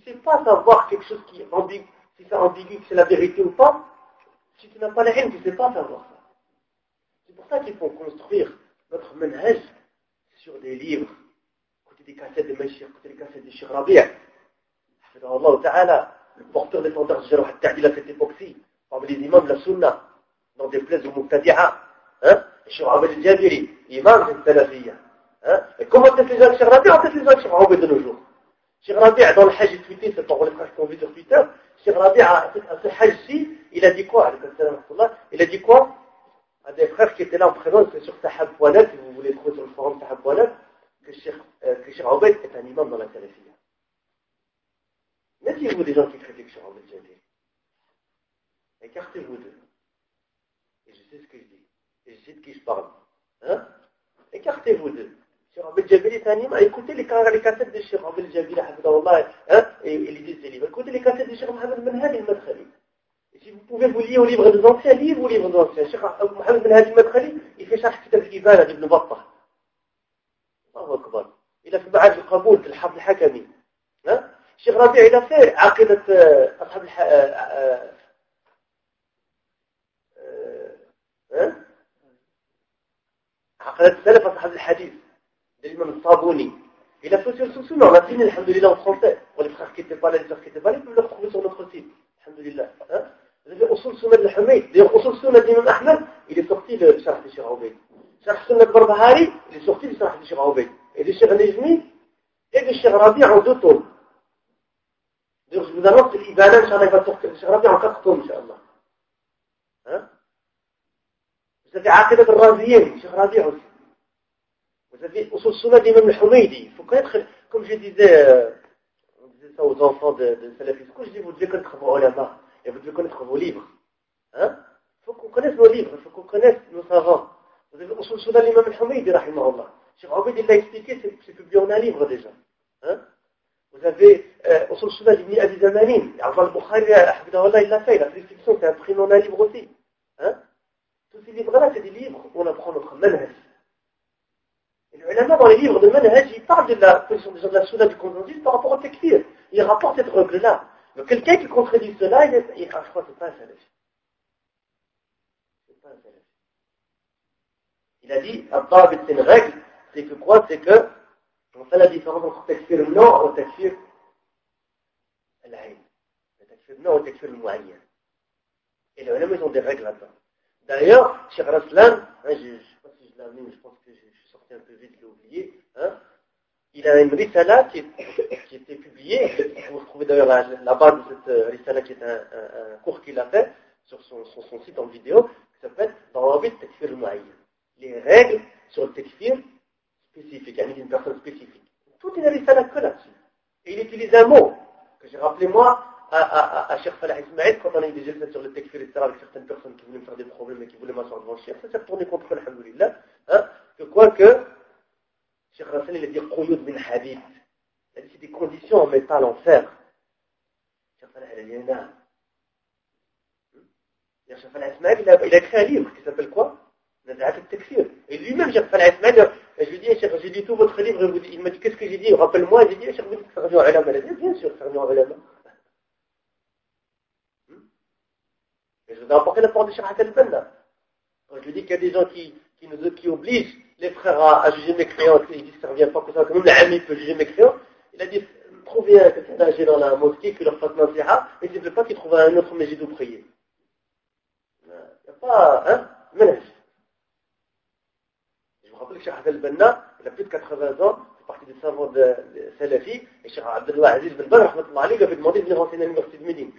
ne sais pas savoir quelque chose qui est ambigu, si c'est ambigu, que c'est la vérité ou pas, si tu n'as pas la haine, tu ne sais pas savoir ça. C'est pour ça qu'il faut construire notre manhaj sur des livres, côté des cassettes de Meshir, côté des cassettes de Cheikh Rabi', Allah Ta'ala, le porteur des standards du Jarh al-Ta'dil à cette époque-ci, parmi les imams de la Sunna, dans des plaies ou Muqtadi'a, hein, Cheikh Abed al-Jabiri, imam de Salafiyya. Hein, et comment on teste les gens de Cheikh Rabi', on teste les gens de Cheikh Abed de nos jours. Cheikh Rabi' dans le Hajj tweeté, c'est pour les frères qu'on vit sur Twitter, Cheikh Rabi' à ce Hajj-ci, il a dit quoi? Il a dit quoi? À des frères qui étaient là en présence, c'est sur Sahab point net, si vous voulez trouver sur le forum Sahab point net, que Cheikh euh, Abed est un imam dans la Salafiyya. Méfiez-vous des gens qui critiquent Cheikh Abed Jabiri. Écartez-vous d'eux. Et je sais ce que je dis. Et je sais de qui je parle. Hein? Écartez-vous d'eux. Cheikh Abed Jabiri est un imam. Écoutez les, les cassettes de Cheikh Abed Jabiri, hein? Et, et lisez ces livres. Écoutez les cassettes de Cheikh Mohamed Ben Hadi al-Madkhali. Et si vous pouvez vous lier aux livres des anciens, lisez aux livres des anciens. Cheikh Mohamed Ben Hadi al-Madkhali, il fait Sharh Kitab al-Ibana d'Ibn Battah. Allahu Akbar. Il a fait Ba'ad al-Qaboul, al-Hafid al-Hakami. Hein? Cheikh Rabi' il a fait عقيدة أصحاب الح... عقيدة السلف أصحاب الحديث de l'imam al-Sabuni. Il a fait sur ce sunnah, on a fini, alhamdoulilah, en français. Pour les frères qui n'étaient pas là, les frères qui n'étaient pas là, ils peuvent le retrouver sur notre site. Alhamdoulilah. Hein? Vous avez Usul Sunnah de Humayd. D'ailleurs, Usul Sunnah d'Imam Ahmed, il est sorti le Sharh de Cheikh Ubayd. Sharh Sunnah de Barbahari, il est sorti le Sharh de Cheikh Ubayd. Et de Cheikh Nejmi, et de Cheikh Rabi' en deux tomes. D'ailleurs, je vous annonce que l'Ibana, Inch'Allah, il va sortir le Cheikh Rabi' en quatre tomes, Inch'Allah. Hein? Vous avez Aqidat al-Raziyyin, Cheikh Rabi' aussi. Vous avez Usul Sunnah d'Imam al-Humaydi. Il faut connaître, comme je disais, euh, on disait ça aux enfants de, de Salafis, je dis, vous devez connaître vos ulama, et vous devez connaître vos livres. Hein? Il faut qu'on connaisse nos livres, il faut qu'on connaisse nos savants. Vous avez Usul Sunnah d'Imam al-Humaydi, rahimahullah. Cheikh Ubayd, il l'a expliqué, c'est, c'est publié en un livre déjà. Hein? Vous avez Usul Sunnah d'Ibn Abi Zamanin. Al Bukhari, il l'a fait, il a fait l'explication, c'est imprimé en un livre aussi. Hein? Tous ces livres-là, c'est des livres où on apprend notre manhaj. Et le ulama, dans les livres de manhaj, il parle de la position des gens de la Sunna du consensus par rapport au takfir. Il rapporte cette règle-là. Donc quelqu'un qui contredit cela, il est, il, ah, je crois que c'est pas un salafi. C'est pas un salafi. Il a dit, Al-Tabit, c'est une règle, c'est que quoi? C'est que, on fait la différence entre takfir le non et takfir al-ayn. Le takfir le non et le takfir al-mu'ayyan. Et les ulama, ils ont des règles là-dedans. D'ailleurs, Cheikh Raslan, hein, je ne sais pas si je l'ai amené, mais je pense que je, je suis sorti un peu vite, je l'ai oublié, hein, il a une risala qui, qui était publiée, vous retrouvez d'ailleurs la, la base de cette euh, risala qui est un, un, un cours qu'il a fait sur son, son, son site en vidéo, qui s'appelle dans l'envie de takfir al-mu'ayyan. Les règles sur le takfir spécifique, à une personne spécifique. Tout est dans risala que là-dessus. Et il utilise un mot que j'ai rappelé moi à, à, à Cheikh Salah Ismail quand on a eu des gestes sur le takfir, et cetera, avec certaines personnes qui voulaient me faire des problèmes et qui voulaient m'asseoir devant le Cheikh. Ça s'est retourné contre eux, alhamdoulilah. Hein, que quoi que Cheikh Rassan, il a dit Qouyoud bin Hadith. Il a dit c'est des conditions en métal, en fer. Cheikh Salah, il a dit non. Cheikh Salah Ismail, il a, il a écrit un livre qui s'appelle quoi? Naza'at al-Takfir. Et lui-même, Cheikh Salah Ismail, je lui dis, Cheikh, j'ai lu tout votre livre, il m'a dit, qu'est-ce que j'ai dit? Rappelle-moi, j'ai dit, Cheikh, vous dites que ça revient à ulama. Il a dit, bien sûr, ça revient à ulama. Et je vous ai rapporté la parole de Cheikh Hassan al-Banna. Quand je lui dis qu'il y a des gens qui, qui nous qui obligent les frères à, à juger mes créants, ils disent que ça ne revient pas comme ça, quand même l'ami peut juger mes créants, il a dit, trouvez un quelqu'un âgé dans la mosquée qui leur fasse nasiha, et s'il ne plaît pas qu'il trouve un autre mégide où prier. Il n'y a pas, hein, ménage. Je vous rappelle que Cheikh Hassan al-Banna, il a plus de quatre-vingts ans, il fait partie des savants de, de Salafi, et Cheikh Abdullah Aziz Ben Baz, rahmatullah alayhi, lui avait demandé de venir enseigner à l'université de Médine.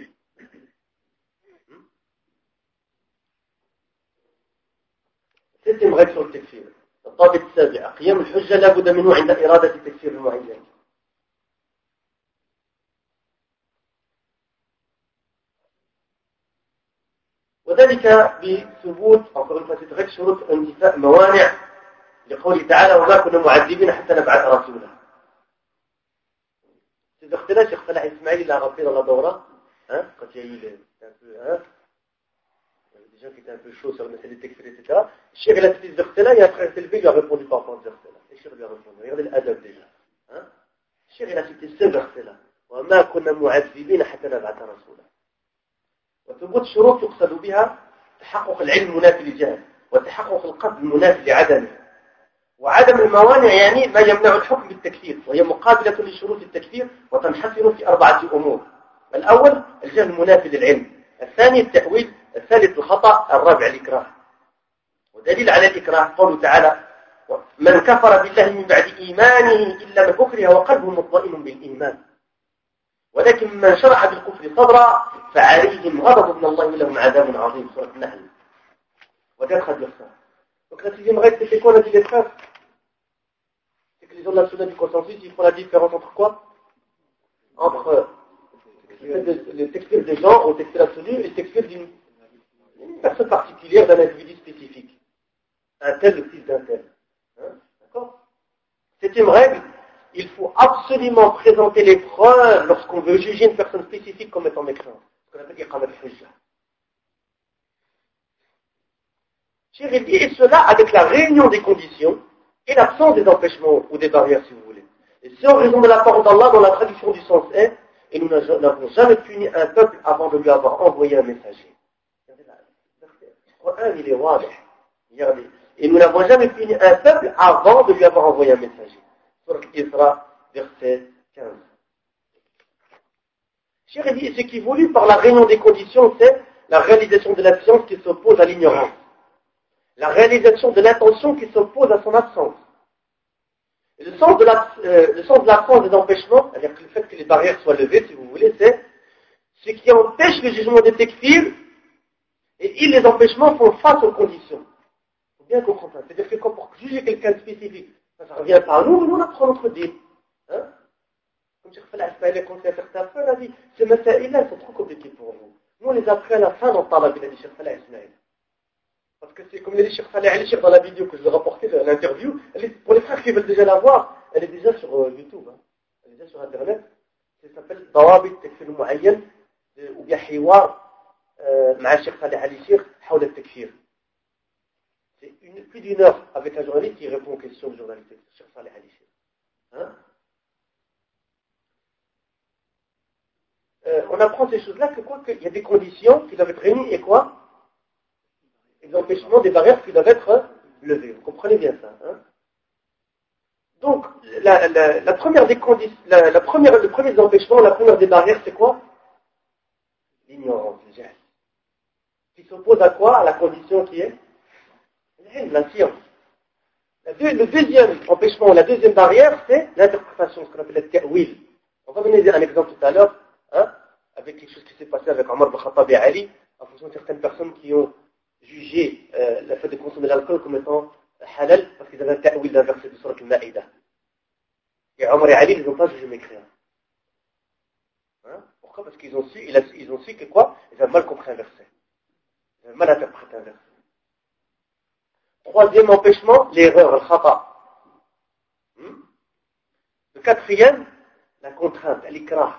ستم غير sur le takfir. الضابط السابع قيام الحجة لا بد منه عند إرادة تكفير المعين. وذلك بثبوت encore une fois cette règle شروط انتفاء موانع لقوله تعالى وما كنا معذبين حتى نبعث رسولا. Ces heures-là, Cheikh Salah Ismail il a rappelé dans la Dawra, hein, quand il y a eu le, un peu, hein, des gens qui étaient un peu chauds sur le message des takfir, et cetera. Cheikh il a cité ce verset-là, il y a un frère élevé, il lui a répondu par rapport à ce verset-là. Et Cheikh lui a répondu. Regardez l'adab déjà. Hein? Cheikh il a cité ce verset-là. وما كنا معذبين حتى نبعث رسولا. وثبوت الشروط يقصد بها تحقق العلم المنافي للجهل، وتحقق القصد المنافي لعدمه، وعدم الموانع يعني ما يمنع الحكم بالتكفير، وهي مقابلة لشروط التكفير وتنحصر في أربعة أمور. الأول الجهل المنافي للعلم، الثاني التأويل، الثالث الخطأ، الرابع الإكراه. ودليل على الإكراه قوله تعالى: من كفر بالله من بعد إيمانه إلا من أكره وقلبه مطمئن بالإيمان، ولكن من شرع بالكفر صدرا فعليهم غضب من الله ولهم عذاب عظيم. سورة النحل. وتدخل بالصبر. Donc la sixième règle, c'est quoi, on a dit les frères? C'est que les gens de la sunna du consensus, ils font la différence entre quoi? Entre le textile des gens au textile absolu et le textile d'une personne particulière, d'un individu spécifique. Un tel, le fils d'un tel. Hein? D'accord? Septième règle, il faut absolument présenter les preuves lorsqu'on veut juger une personne spécifique comme étant mécréante. Ce qu'on appelle iqamat al-hujja. Il dit, et cela avec la réunion des conditions et l'absence des empêchements ou des barrières, si vous voulez. Et c'est en raison de la parole d'Allah dont la traduction du sens est: et nous n'avons jamais puni un peuple avant de lui avoir envoyé un messager. Regardez, il est wadih. Regardez. Et nous n'avons jamais puni un peuple avant de lui avoir envoyé un messager. Sur Isra, verset quinze. Cheikh dit, ce qui est voulu par la réunion des conditions, c'est la réalisation de la science qui s'oppose à l'ignorance. La réalisation de l'intention qui s'oppose à son absence. Et le sens de l'absence euh, de des empêchements, c'est-à-dire que le fait que les barrières soient levées, si vous voulez, c'est ce qui empêche le jugement des tekfir, et ils, les empêchements, font face aux conditions. Il faut bien comprendre ça. C'est-à-dire que pour juger quelqu'un de spécifique, ça ne revient pas à nous, mais nous on apprend notre dîme. Hein? Comme Cheikh Falah Ismaïl a conseillé à certains fois, il a dit, ces masaïs-là sont trop compliqués pour vous. Nous on les a pris à la fin dans le talab, il a dit Cheikh Falah Ismaïl. Parce que c'est comme l'a dit Cheikh Saleh Ali Cheikh dans la vidéo que je vous ai rapportée, l'interview, pour les frères qui veulent déjà la voir, elle est déjà sur euh, YouTube, hein. Elle est déjà sur Internet. Ça s'appelle Dawabit Tekfir Mu'ayyan, ou bien Hiwar, مع Cheikh Saleh Ali Cheikh, حول التكفير. C'est une, plus d'une heure avec un journaliste qui répond aux questions du journaliste, Cheikh Saleh Ali Cheikh. Hein? Euh, on apprend ces choses-là que quoi qu'il y a des conditions qui doivent être réunies et quoi? Les empêchements, des barrières qui doivent être levées. Vous comprenez bien ça, hein? Donc, la, la, la première des conditions, la, la première, le premier des empêchements, la première des barrières, c'est quoi? L'ignorance, le jahl. Qui s'oppose à quoi? À la condition qui est la science. La deux, le deuxième empêchement, la deuxième barrière, c'est l'interprétation, ce qu'on appelle le ta'wil. On va donner un exemple tout à l'heure, hein, avec quelque chose qui s'est passé avec Omar ibn Khattab et Ali, en fonction de certaines personnes qui ont jugé euh, le fait de consommer l'alcool comme étant halal parce qu'ils avaient un ta'wil d'un verset de Surat al-Ma'ida. Et Omar et Ali, ils n'ont pas jugé mécréants. Hein? Pourquoi? Parce qu'ils ont su, ils, ils ont su que quoi? Ils avaient mal compris un verset. Ils avaient mal interprété un verset. Troisième empêchement, l'erreur, le khata. Hmm? Le quatrième, la contrainte, l'ikrah.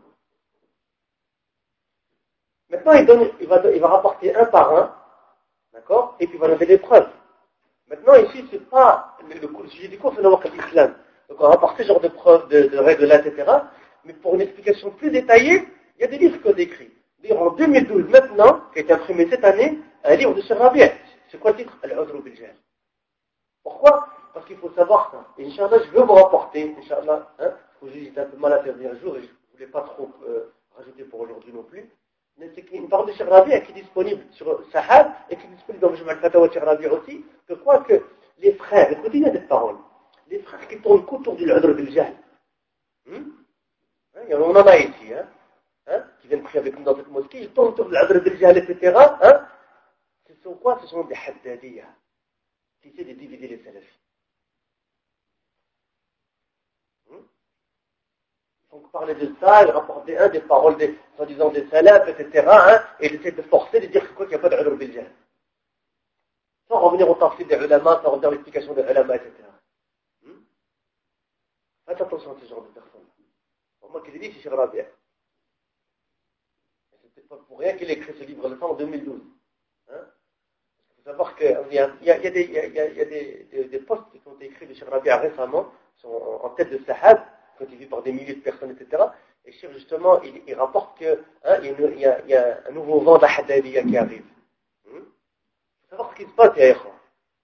Maintenant, il, donne, il, va, il va rapporter un par un, d'accord? Et puis il va donner des preuves. Maintenant, ici, c'est pas le, le, le sujet du cours, c'est le waqt l'islam. Donc, on va rapporter ce genre de preuves, de, de règles là, et cetera. Mais pour une explication plus détaillée, il y a des livres qui ont écrits. D'ailleurs, en deux mille douze, maintenant, qui a été imprimé cette année, un livre de Cheikh Rabi'. C'est quoi le titre? Al-Udhr bil-Jahl. Pourquoi? Parce qu'il faut savoir ça. Et Inch'Allah, je veux vous rapporter, Inch'Allah, hein, j'étais un peu mal à faire un jour et je ne voulais pas trop euh, rajouter pour aujourd'hui non plus. Mais c'est une parole de Cheikh Rabi' qui est disponible sur Sahab et qui est disponible dans le Juma' al-Fatawa de Cheikh Rabi' aussi, que quoi que les frères, écoutez bien cette parole, les frères qui tournent autour du Udhr bil-Jahl. Hmm? Hein, on en a ici, hein, hein, qui viennent prier avec nous dans cette mosquée, ils tournent autour du Udhr bil-Jahl, et cetera. Hein? Ce sont quoi? Ce sont des haddadiyah qui essaient de diviser les salafis. Hmm? Donc parler de ça, ils rapportaient un des paroles des, soi-disant des salafs, et cetera. Hein, et ils essaient de forcer, de dire que quoi qu'il n'y a pas de Udhr bil-Jahl. Sans revenir au tafsir des ulama, sans revenir à l'explication des ulama, et cetera. Hmm? Faites attention à ce genre de personnes. Pour moi, qui l'ai dit, c'est Cheikh Rabi'. C'est pas pour rien qu'il a écrit ce livre-là en deux mille douze. Hein? Il faut savoir qu'il y a, il y a, il y a, des, il y a, il y a des, des, des posts qui ont été écrits de Cheikh Rabi' récemment, sont en, en tête de Sahab, cultivés par des milliers de personnes, et cetera. Et Cheikh, justement, il, il rapporte qu'il hein, il, y a, il y a un nouveau vent de la Haddadiyya qui arrive. Il hmm? faut savoir ce qui se passe, ya ikhwan.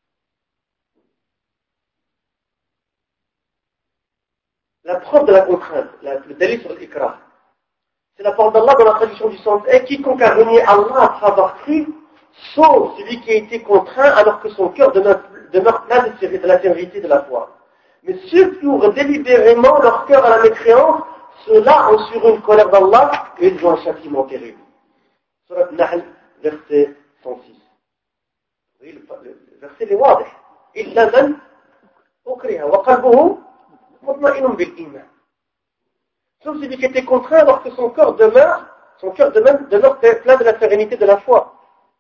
La preuve de la contrainte, la, le dalil sur l'ikra, c'est la parole d'Allah dans la traduction du sens. Et quiconque a renié Allah après avoir cru, sauf celui qui a été contraint alors que son cœur demeure, demeure plein de, de la sévérité de la foi. Mais ceux qui ouvrent délibérément leur cœur à la mécréance, ceux-là ont sur une colère d'Allah et ils ont un châtiment terrible. Surat Nahl, verset cent six. Oui, le, le, le verset est wadih. Illa man ukriha wa qalbuhu mutma'inun bil iman. Sauf celui qui était contraint alors que son cœur demeure, son cœur demeure, demeure plein de la sérénité de la foi.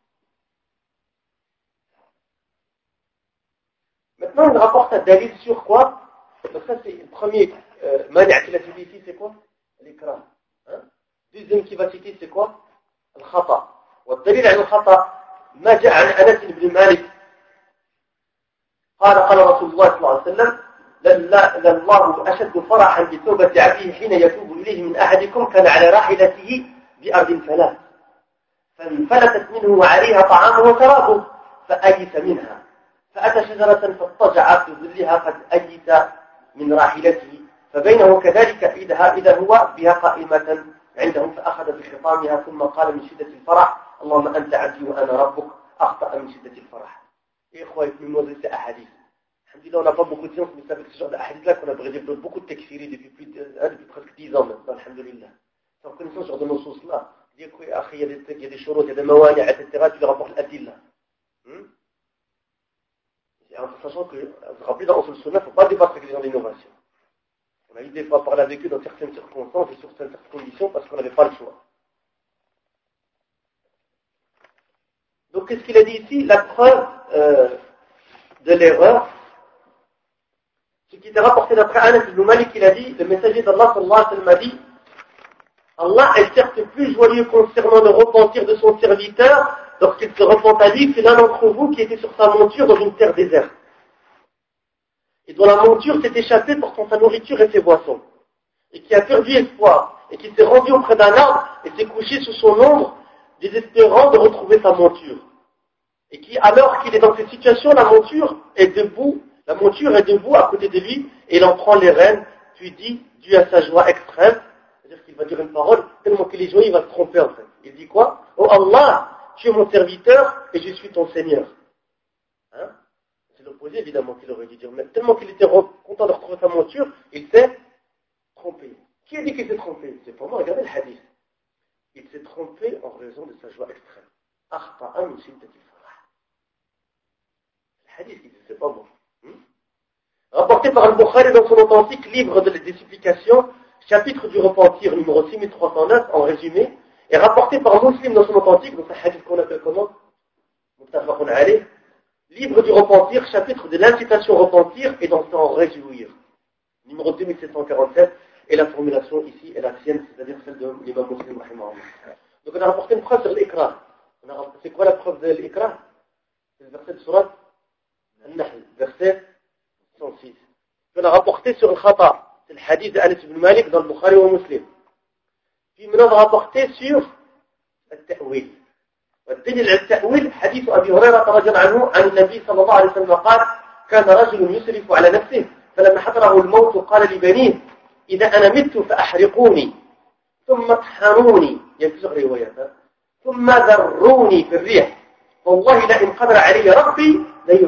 Maintenant, il rapporte un dalil sur quoi? Donc ça, c'est le premier euh, mani' qu'il a cité ici, c'est quoi? L'ikra. Hein? Deuxième qui va citer, c'est quoi? الخطأ. والدليل على الخطأ ما جاء عن أنس بن مالك قال قال رسول الله صلى الله عليه وسلم لله أشد فرحا بتوبة عبده حين يتوب إليه من أحدكم كان على راحلته بأرض فلات فانفلتت منه وعليها طعامه وشرابه فأيس منها فأتى شجرة فاضطجع في ظلها قد أيس من راحلته فبينه كذلك إذا إذا هو بها قائمة عندهم فأخذ بخطامها ثم قال من شدة الفرح اللهم أنت عبدي وأنا ربك أخطأ من شدة الفرح. Et إخوة من ces ahadith. Alhamdulillah, on n'a pas beaucoup de science, mais c'est avec ce genre d'ahadith-là qu'on a développé beaucoup de tekfiri depuis, plus de, hein, depuis presque dix ans maintenant, alhamdulillah. C'est en connaissant ce genre de notions-là. Dire qu'il y a des, il y a des shurut, il y a des mawani, et cetera, tu leur rapportes l'adillah. Hmm? En sachant que, vous vous rappelez, dans Usul Sunnah, il ne faut pas débattre avec les gens d'innovation. On a eu des fois parler avec eux dans certaines circonstances et sur certaines conditions parce qu'on n'avait pas le choix. Donc, qu'est-ce qu'il a dit ici? La preuve euh, de l'erreur, ce qui était rapporté d'après Anas ibn Malik, il a dit, le messager d'Allah sallallahu alayhi wa sallam a dit, Allah est certes plus joyeux concernant le repentir de son serviteur lorsqu'il se repent à lui que l'un d'entre vous qui était sur sa monture dans une terre déserte. Et dont la monture s'est échappée portant sa nourriture et ses boissons, et qui a perdu espoir, et qui s'est rendu auprès d'un arbre et s'est couché sous son ombre, désespérant de retrouver sa monture. Et qui, alors qu'il est dans cette situation, la monture est debout, la monture est debout à côté de lui, et il en prend les rênes, puis dit, dû à sa joie extrême, c'est-à-dire qu'il va dire une parole, tellement qu'il est joyeux, il va se tromper en fait. Il dit quoi? Oh Allah, tu es mon serviteur, et je suis ton Seigneur. Hein? C'est l'opposé évidemment qu'il aurait dû dire, mais tellement qu'il était content de retrouver sa monture, il s'est trompé. Qui a dit qu'il s'est trompé? C'est pour moi, regardez le hadith. Il s'est trompé en raison de sa joie extrême. Akhta'a min shiddati al-farah. Le hadith, il dit, c'est pas bon. Hmm? Rapporté par Al-Bukhari dans son authentique livre de, des supplications, chapitre du repentir, numéro six mille trois cent neuf, en résumé, et rapporté par Muslim dans son authentique, dans un hadith qu'on appelle comment? Muttafaqun alayh. Livre du repentir, chapitre de l'incitation au repentir et d'en s'en réjouir. Numéro deux mille sept cent quarante-sept, et la formulation ici est la sienne, c'est-à-dire celle de l'imam Muslim rahimahullah. Donc on a rapporté une preuve sur l'ikra. C'est quoi la preuve de l'ikra? C'est le verset de surat Al-Nahl, verset cent six. On a rapporté sur le khata, c'est le hadith d'Anas ibn Malik dans le Bukhari ou Muslim. Puis maintenant on a rapporté sur le ta'wil. والدليل على التأويل حديث أبي هريرة رضي الله عنه عن النبي صلى الله عليه وسلم قال كان رجل يسرف على نفسه فلما حضره الموت قال لبنيه إذا أنا مت فأحرقوني ثم اطحنوني ينفسخ رواية ثم ذروني في الريح والله لئن قدر علي ربي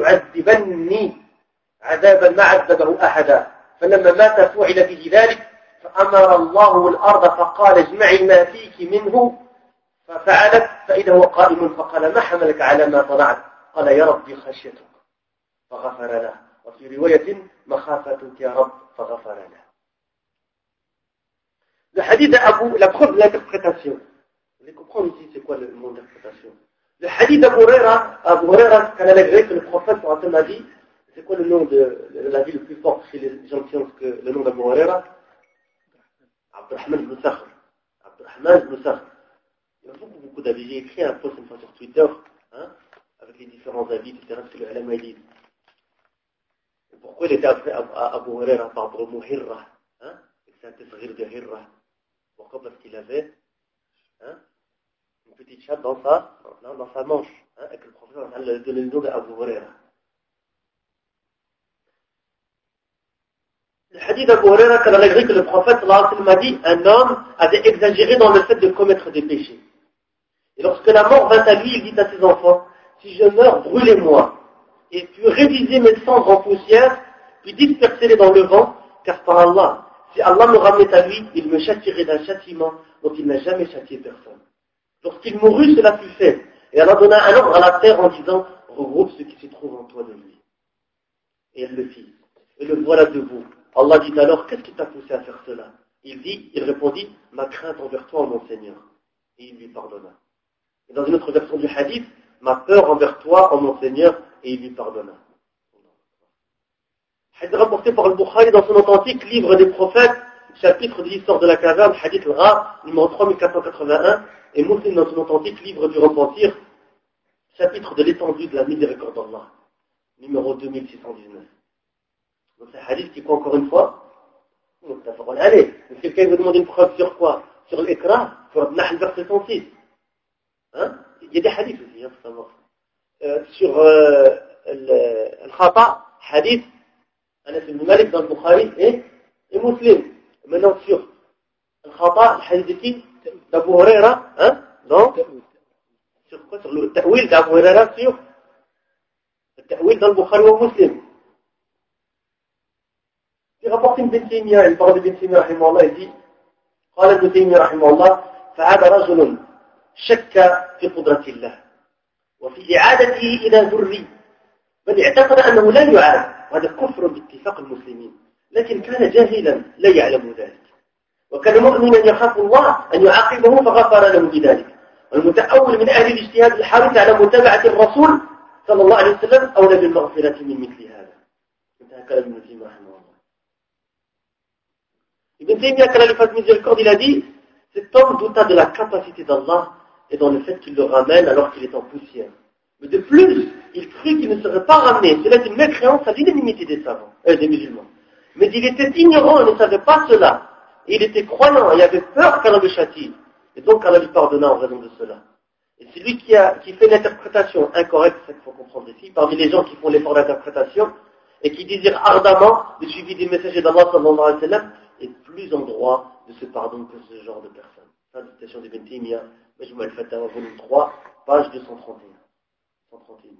ليعذبني عذابا ما عذبه أحدا فلما مات فعل به ذلك فأمر الله الأرض فقال اجمعي ما فيك منه ففعلت فإذا هو قائم فقال ما حملك على ما صنعت قال يا ربي خشيتك فغفر له وفي رواية مخافتك يا رب فغفر له. Le hadith d'Abu, la preuve de l'interprétation. Vous allez comprendre ici c'est quoi le mot d'interprétation. Le hadith d'Abu Huraira, Abu Huraira, quand elle a gré que le prophète sur un a dit, c'est quoi le nom de la vie le plus forte chez les gens de science que le nom d'Abu Huraira? Abdurrahman ibn Sakhr. Abdurrahman ibn Sakhr. Il y a beaucoup, beaucoup d'avis. J'ai écrit un post une fois sur Twitter, hein, avec les différents avis, et cetera, ce que le Alam a dit. Et pourquoi il était après Abu Huraira par rapport au mot Hirra, hein, et c'est un tesghir de Hirra. Pourquoi? Parce qu'il avait hein, une petite chatte dans sa, dans, dans sa manche, hein, et que le prophète a donné le nom d'Abu Huraira. Le hadith d'Abu Huraira, quand malgré que le prophète m'a dit, un homme avait exagéré dans le fait de commettre des péchés. Et lorsque la mort vint à lui, il dit à ses enfants, si je meurs, brûlez-moi, et puis révisez mes cendres en poussière, puis dispersez-les dans le vent, car par Allah, si Allah me ramenait à lui, il me châtierait d'un châtiment dont il n'a jamais châtié personne. Lorsqu'il mourut, cela fut fait, et Allah donna un ordre à la terre en disant, regroupe ce qui se trouve en toi de lui. Et elle le fit, et le voilà debout. Allah dit alors, qu'est-ce qui t'a poussé à faire cela? Il dit, il répondit, ma crainte envers toi, mon Seigneur. Et il lui pardonna. Et dans une autre version du hadith, ma peur envers toi, en mon Seigneur, et il lui pardonna. Hadith rapporté par le Bukhari dans son authentique livre des prophètes, chapitre de l'histoire de la caverne, hadith al-Ra, numéro trois mille quatre cent quatre-vingt-un, et Muslim dans son authentique livre du repentir, chapitre de l'étendue de la miséricorde d'Allah, numéro deux mille six cent dix-neuf. Donc c'est un hadith qui quoi encore une fois? Allez, quelqu'un veut demander une preuve sur quoi? Sur l'écran, sur le Nahl verset cent six. Hein? Il y a des hadiths aussi, hein, faut savoir. Euh, sur euh, le khata, hadith, Anas ibn Malik dans le Bukhari et, et Muslim. Maintenant sur le khata, le hadith de qui? D'Abu Huraira, hein? Donc, sur quoi? Sur le ta'wil d'Abu Huraira sur le ta'wil dans le Bukhari ou Muslim. Il rapporte Ibn Taymiyyah, il parle d'Ibn Taymiyyah رحمه الله, il dit قال ابن تيمية رحمه الله فعاد رجل شك في قدرة الله وفي إعادته إلى ذري بل اعتقد أنه لا يعاد وهذا كفر باتفاق المسلمين لكن كان جاهلا لا يعلم ذلك وكان مؤمنا يخاف الله أن يعاقبه فغفر له بذلك والمتأول من أهل الاجتهاد الحريص على متابعة الرسول صلى الله عليه وسلم أولى بالمغفرة من مثل هذا. انتهى كلام ابن تيمية رحمه الله. Ibn Taymiyyah, qu'Allah lui fasse miséricorde, il a dit, cet homme douta de la capacité d'Allah et dans le fait qu'il le ramène alors qu'il est en poussière. Mais de plus, il crut qu'il ne serait pas ramené. Cela est une mécréance à l'unanimité des savants, euh, des musulmans. Mais il était ignorant et ne savait pas cela. Et il était croyant et avait peur qu'Allah le châtie. Et donc Allah lui pardonna en raison de cela. Et c'est lui qui, a, qui fait l'interprétation incorrecte, c'est ce qu'il faut comprendre ici, parmi les gens qui font l'effort d'interprétation et qui désirent ardemment le suivi des messagers d'Allah sallallahu alayhi wa sallam, est plus en droit de ce pardon que ce genre de personnes. Fin de citation d'Ibn Taymiyyah, Majmou al-Fatawa, volume trois, page deux cent trente et un. cent trente et un.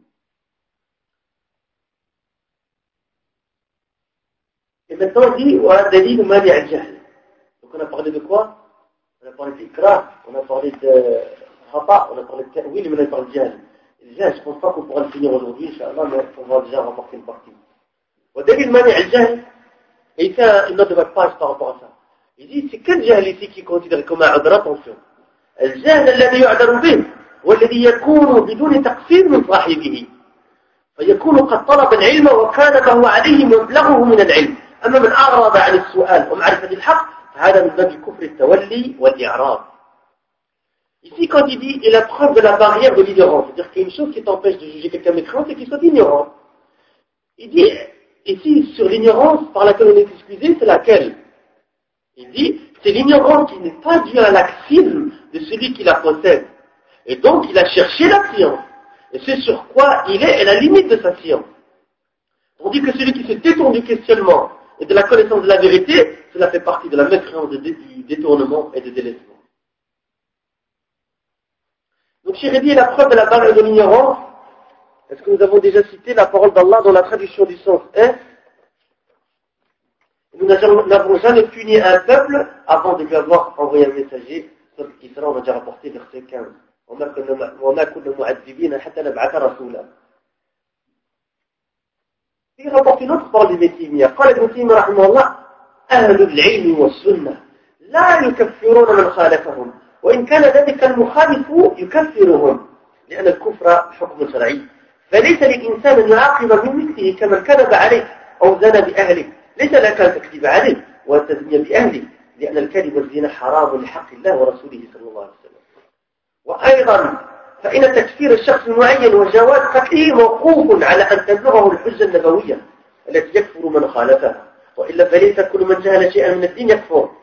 Et maintenant, il dit, wa dalil mani al-jahl. Donc on a parlé de quoi? On a parlé d'ikra, on a parlé de khata, on a parlé de ta'wil, mais on a parlé de jahl. Et le jahl, je ne pense pas qu'on pourra le finir aujourd'hui, Inch'Allah, mais on va déjà remporter une partie. Wa dalil mani al-jahl. Et il fait une note de bas de page par rapport à ça. Il dit, c'est quel jahl ici qui est considéré comme un adra? Attention. الجهل الذي يعذر به والذي يكون بدون تقصير من صاحبه فيكون قد طلب العلم وكان له عليه مبلغه من العلم أما من أعرض عن السؤال ومعرفة الحق فهذا من باب كفر التولي والإعراض. Ici, quand il dit, et la preuve de la barrière de l'ignorance, c'est-à-dire qu'il y a une chose qui t'empêche de juger quelqu'un mécréant, c'est qu'il soit ignorant. Il dit, ici, sur l'ignorance par laquelle on est excusé, c'est laquelle? Il dit, c'est l'ignorance qui n'est pas due à l'axisme de celui qui la possède. Et donc, il a cherché la science. Et c'est sur quoi il est à la limite de sa science. Tandis que celui qui se détourne du questionnement et de la connaissance de la vérité, cela fait partie de la mécréance du détournement et du délaissement. Donc, Chéridi est la preuve de la barrière de l'ignorance. Est-ce que nous avons déjà cité la parole d'Allah dans la traduction du sens est? Nous n'avons jamais puni un peuple avant de lui avoir envoyé un messager. Sauf qu'Isra, on a déjà rapporté verset quinze. Il rapporte une autre parole d'Ibn Taymiyyah. قال ابن تيمية رحمه الله أهل العلم والسنة لا يكفرون من خالفهم وإن كان ذلك المخالف يكفرهم لأن الكفر حكم شرعي فليس للإنسان أن يعاقب من مثله كمن كذب عليه أو زنى بأهله ليس لك أن تكذب عليه وتزني بأهله لأن الكذب والزنا حرام لحق الله ورسوله صلى الله عليه وسلم. وأيضا فإن تكفير الشخص المعين وجواز قتله موقوف على أن تبلغه الحجة النبوية التي يكفر من خالفها وإلا فليس كل من جهل شيئا من الدين يكفر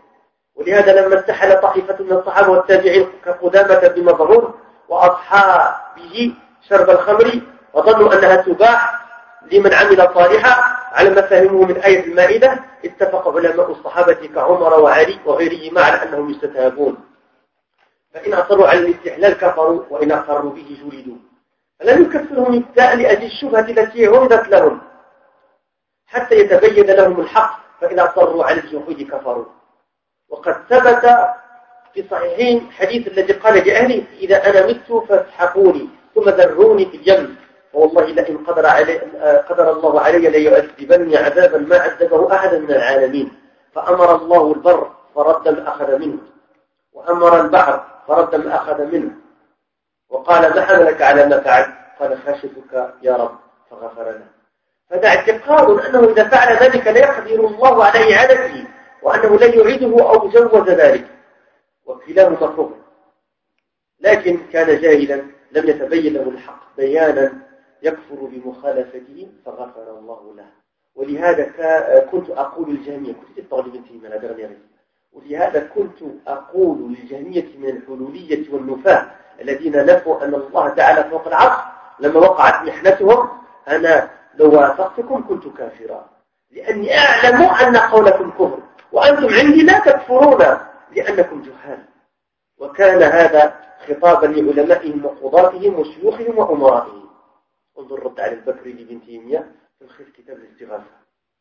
ولهذا لما استحل طائفة من الصحابة والتابعين كقدامة بن مظعون وأصحابه شرب الخمر وظنوا أنها تباح لمن عمل صالحا على ما فهمه من آية المائدة، اتفق علماء الصحابة كعمر وعلي وغيرهما على أنهم يستتابون، فإن أصروا على الاستحلال كفروا وإن أقروا به جلدوا. فلم يكفرهم ابتداء لأجل الشبهة التي عرضت لهم حتى يتبين لهم الحق، فإن أصروا على الجحود كفروا. وقد ثبت في صحيحين حديث الذي قال لأهله إذا أنا مت فاسحقوني ثم ذروني في اليم، والله لئن قدر, علي قدر الله علي ليعذبني عذابا ما عذبه أحدا من العالمين. فأمر الله البر فرد ما أخذ منه، وأمر البحر فرد ما أخذ منه، وقال ما حملك على ما فعلت؟ قال خشيتك يا رب فغفر له. فهذا اعتقاد أنه إذا فعل ذلك لا يقدر الله على إعادته، وأنه لا يعيده أو جوز ذلك، وكلاهما كفر. لكن كان جاهلا لم يتبين له الحق بيانا يكفر بمخالفته فغفر الله له. ولهذا كنت أقول الجهمية كنت تطالب فيما لا درني ولهذا كنت أقول للجهمية من الحلولية والنفاة الذين نفوا أن الله تعالى فوق العرش لما وقعت محنتهم أنا لو وافقتكم كنت كافرا، لأني أعلم أن قولكم كفر وأنتم عندي لا تكفرون لأنكم جهال. وكان هذا خطابا لعلمائهم وقضاتهم وشيوخهم وأمرائهم. انظر رد على البكري لابن تيمية في الخير كتاب الاستغاثة.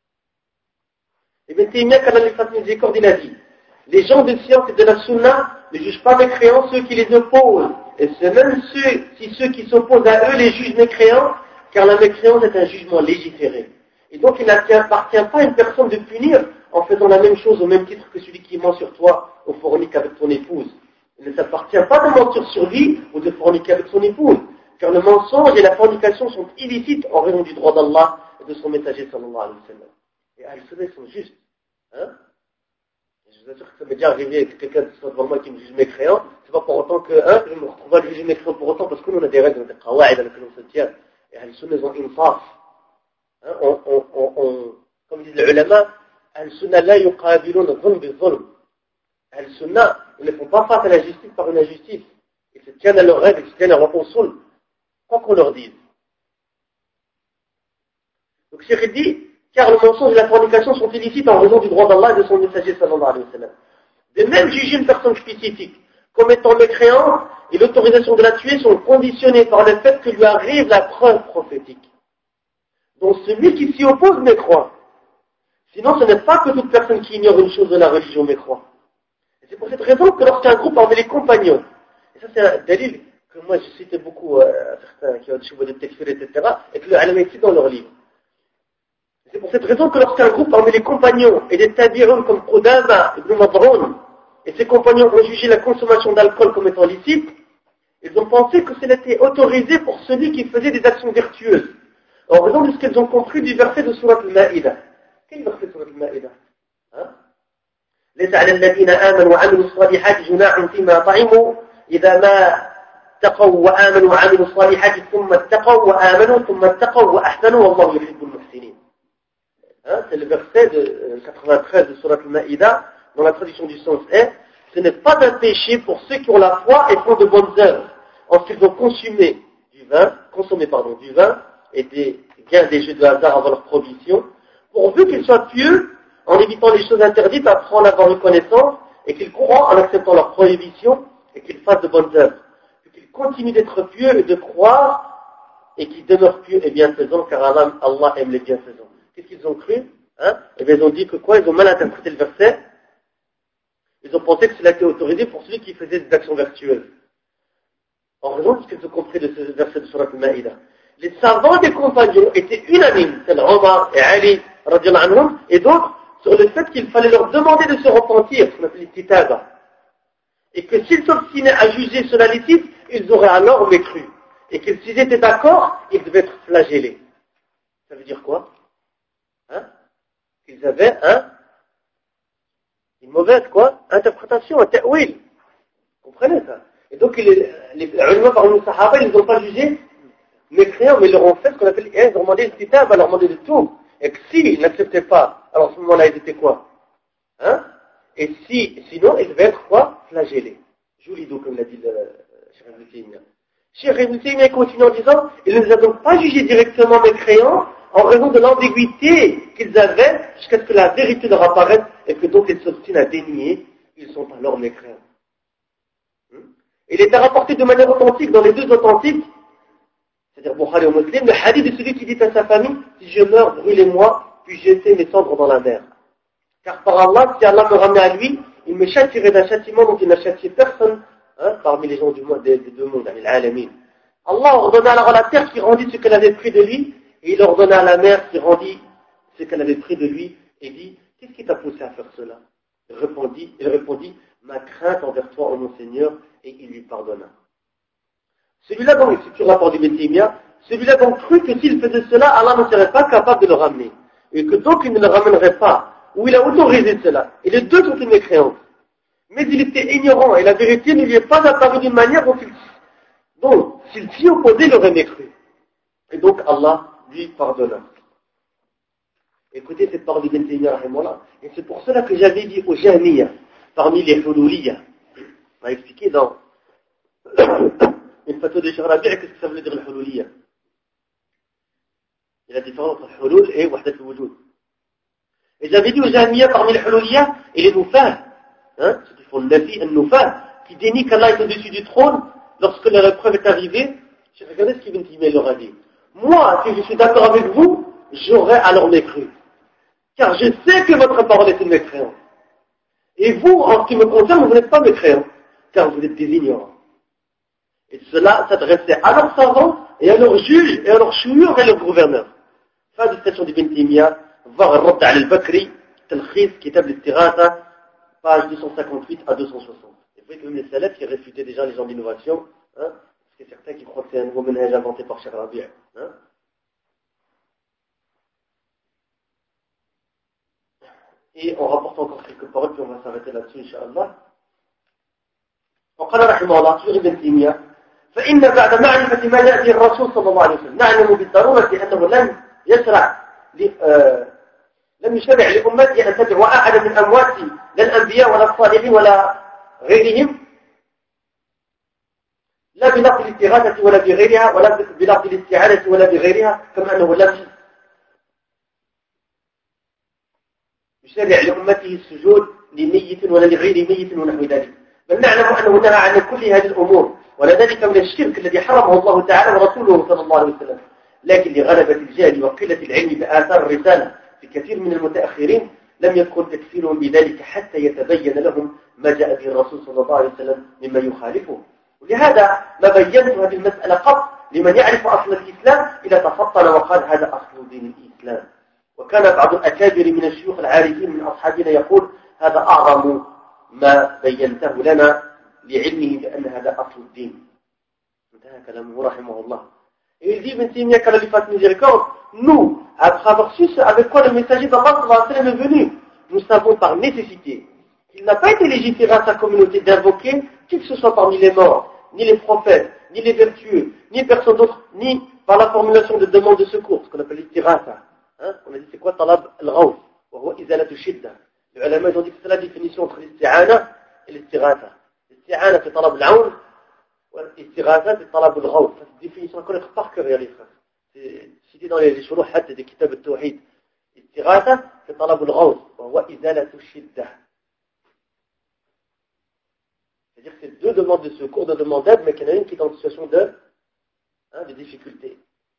Ibn Taymiyyah, quand il fait miséricorde, il a dit les gens de science et de la sunna ne jugent pas mécréants ceux qui les opposent, et c'est même ceux, si ceux qui s'opposent à eux les jugent mécréants, car la mécréance est un jugement légiféré. Et donc il n'appartient pas à une personne de punir en faisant la même chose au même titre que celui qui ment sur toi ou fornique avec ton épouse. Il ne s'appartient pas de mentir sur lui ou de forniquer avec son épouse, car le mensonge et la fornication sont illicites en raison du droit d'Allah et de son messager sallallahu alayhi wa sallam. Et Ahl-Sunnah, ils sont justes. Hein? Je vous assure que ça m'est déjà arrivé que quelqu'un soit devant moi qui me juge mécréant, c'est pas pour autant que, hein, je me retrouve à le juger mécréant pour autant, parce que nous on a des règles, on a des qawa'id à laquelle on se tient. Et Ahl-Sunnah, ils ont insaf. Hein? On, on, on, on, comme disent les ulama, Ahl-Sunnah la yuqabilun dhulm bi-dhulm. Ahl-Sunnah, ils ne font pas face à la justice par une injustice. Ils se tiennent à leurs règles, ils se tiennent à leur usul, quoi qu'on leur dise. Donc, Cheikh dit, car le mensonge et la fornication sont illicites en raison du droit d'Allah et de son messager sallallahu alayhi wa sallam. De même juger une personne spécifique comme étant mécréante et l'autorisation de la tuer sont conditionnées par le fait que lui arrive la preuve prophétique. Donc celui qui s'y oppose mécroit. Sinon ce n'est pas que toute personne qui ignore une chose de la religion mécroit. Et c'est pour cette raison que lorsqu'un groupe parmi les compagnons, et ça c'est un dalil que moi je citais beaucoup euh, à certains qui ont des chevaux de tekfir, et cetera, et que le ulama cite dans leurs livres. C'est pour cette raison que lorsqu'un groupe parmi les compagnons et des tabi'un comme Qudama ibn Mad'un et ses compagnons ont jugé la consommation d'alcool comme étant licite, ils ont pensé que cela était autorisé pour celui qui faisait des actions vertueuses, en raison de ce qu'ils ont compris du verset de Surat al-Ma'ida. Quel verset de Surat al-Ma'ida? Hein? ليس على الذين آمنوا وعملوا الصالحات جناح فيما طعموا إذا ما اتقوا وآمنوا وعملوا الصالحات ثم اتقوا وآمنوا ثم اتقوا وأحسنوا والله يحب المحسنين. Hein, c'est le verset de quatre-vingt-treize de Surat al-Ma'ida, dont la traduction du sens est « Ce n'est pas un péché pour ceux qui ont la foi et font de bonnes œuvres, en ce qu'ils ont consommé du vin, consommé pardon, du vin et des gains des jeux de hasard avant leur prohibition, pourvu qu'ils soient pieux en évitant les choses interdites après en avoir eu connaissance, et qu'ils croient en acceptant leur prohibition et qu'ils fassent de bonnes œuvres, puis qu'ils continuent d'être pieux et de croire et qu'ils demeurent pieux et bienfaisants, car Allah, Allah aime les bienfaisants. » Qu'est-ce qu'ils ont cru? Hein? Eh bien, ils ont dit que quoi? Ils ont mal interprété le verset. Ils ont pensé que cela était autorisé pour celui qui faisait des actions vertueuses. En raison de ce qu'ils ont compris de ce verset de Surat al-Ma'ida. Les savants des compagnons étaient unanimes, c'est Omar et Ali, radiyallahu anhum, et d'autres, sur le fait qu'il fallait leur demander de se repentir, ce qu'on appelle l'istitaba. Et que s'ils s'obstinaient à juger cela licite, ils auraient alors mécru. Et que s'ils étaient d'accord, ils devaient être flagellés. Ça veut dire quoi? Hein? Ils avaient un, une mauvaise quoi, interprétation, un ta'wil. Vous comprenez ça? Et donc les, les ulama parmi les sahaba, ils n'ont pas jugé mécréants, mais ils leur ont fait ce qu'on appelle, ils ont demandé le kitab, ils leur ont demandé de tout. Et que s'ils n'acceptaient pas, alors à ce moment-là, ils étaient quoi? Hein? Et si, sinon, il va être quoi? Flagellé. Joli dos, comme l'a dit le Cheikh Ibn Taymiyyah. Cheikh Ibn Taymiyyah continue en disant, il ne les a donc pas jugés directement mécréants en raison de l'ambiguïté qu'ils avaient jusqu'à ce que la vérité leur apparaisse et que donc ils s'obstinent à dénier, ils sont alors mécréants. Il était rapporté de manière authentique dans les deux authentiques, c'est-à-dire Bukhari ou Muslim, le hadith de celui qui dit à sa famille, si je meurs, brûlez-moi, puis jetez mes cendres dans la mer. Car par Allah, si Allah me ramène à lui, il me châtierait d'un châtiment dont il n'a châtié personne, hein, parmi les gens du monde, des, des deux mondes, al-alamin. Allah ordonna alors à la terre qui rendit ce qu'elle avait pris de lui, et il ordonna à la mer qui rendit ce qu'elle avait pris de lui, et dit, qu'est-ce qui t'a poussé à faire cela? Il répondit, il répondit, ma crainte envers toi, ô mon Seigneur, et il lui pardonna. Celui-là, donc, c'est sur le rapport du Ibn Taymiyyah, celui-là donc crut que s'il faisait cela, Allah ne serait pas capable de le ramener, et que donc il ne le ramènerait pas, ou il a autorisé cela. Et les deux sont une mécréance. Mais il était ignorant, et la vérité ne lui est pas apparue d'une manière dont il, donc, s'il s'y opposait, il aurait mécru. Et donc Allah lui pardonna. Écoutez cette parole d'Ibn Taymiyyah, et c'est pour cela que j'avais dit aux Jahmiyya, parmi les Hululiyya, on va expliquer dans une photo de Cheikh Rabi', qu'est-ce que ça veut dire le Hululiyya? Il y a la différence entre le Hulul et Wahdat al-Wujud. Et j'avais dit aux Jahmiyya, parmi les Hululiyya, et les Nufah, hein, ceux qui font le Nafi et le Nufah, qui dénient qu'Allah est au-dessus du trône, lorsque leur épreuve est arrivée, j'ai regardé ce qu'Ibn Taymiyyah leur a dit. Moi, si je suis d'accord avec vous, j'aurais alors mécru. Car je sais que votre parole est une mécréance. Et vous, en ce qui me concerne, vous n'êtes pas mécréants, car vous êtes des ignorants. Et cela s'adressait à leurs savants, et à leurs juges, et à leurs chouïrs, et à leurs gouverneurs. Fin de citation d'Ibn Taymiyyah, voir Radd al-Bakri, Talkhis, Kitab al-Istighatha, page deux cent cinquante-huit à deux cent soixante. Et vous voyez que même les salafs qui réfutaient déjà les gens d'innovation, hein, parce qu'il y a certains qui croient que c'est un nouveau ménage inventé par Cheikh Rabi'. Hein. Et on rapporte encore quelques paroles, puis on va s'arrêter là-dessus, Inch'Allah. وقال رحمه الله في ابن تيمية فإن بعد معرفة ما جاء به الرسول صلى الله عليه وسلم نعلم بالضرورة أنه لم يشرع لم يشرع لأمته أن تدعو أحدا من أموات لا الأنبياء ولا الصالحين ولا غيرهم لا بلفظ الاستغاثة ولا بغيرها ولا بلفظ الاستعانة ولا بغيرها كما أنه لم يشرع لأمته السجود لميت ولا لغير ميت ونحو ذلك بل نعلم أنه نهى عن كل هذه الأمور ولذلك من الشرك الذي حرمه الله تعالى ورسوله صلى الله عليه وسلم لكن لغلبة الجهل وقلة العلم بآثار الرسالة في كثير من المتأخرين لم يكن تكفيرهم بذلك حتى يتبين لهم ما جاء به الرسول صلى الله عليه وسلم مما يخالفه ولهذا ما بينت هذه المسألة قط لمن يعرف أصل الإسلام إذا تفطن وقال هذا أصل دين الإسلام وكان بعض الأكابر من الشيوخ العارفين من أصحابنا يقول هذا أعظم ما بينته لنا لعلمه بأن هذا أصل الدين انتهى كلامه رحمه الله. Et il dit, Ibn Taymiyyah, qu'Allah lui fasse miséricorde, nous, après avoir su avec quoi le messager d'Allah sallallahu alayhi wa sallam est venu, nous savons par nécessité qu'il n'a pas été légiféré à sa communauté d'invoquer qui que ce soit parmi les morts, ni les prophètes, ni les vertueux, ni personne d'autre, ni par la formulation de demande de secours, ce qu'on appelle l'istirasa. Hein? On a dit, c'est quoi talab al-ghawf, wa huwa izalatu shidda. Les ulama, ils ont dit que c'est la définition entre l'isti'ana et l'istirasa. L'isti'ana, c'est talab al-aoun, والاستغاثة بالطلب الغوث définition à connaître par cœur les frères c'est cité dans les شروحات des كتاب التوحيد استغاثة c'est طلب الغوث وهو إزالة الشدة c'est-à-dire que c'est deux demandes de secours deux demandes d'aide mais qu'il y en a une qui est en situation de hein, de difficulté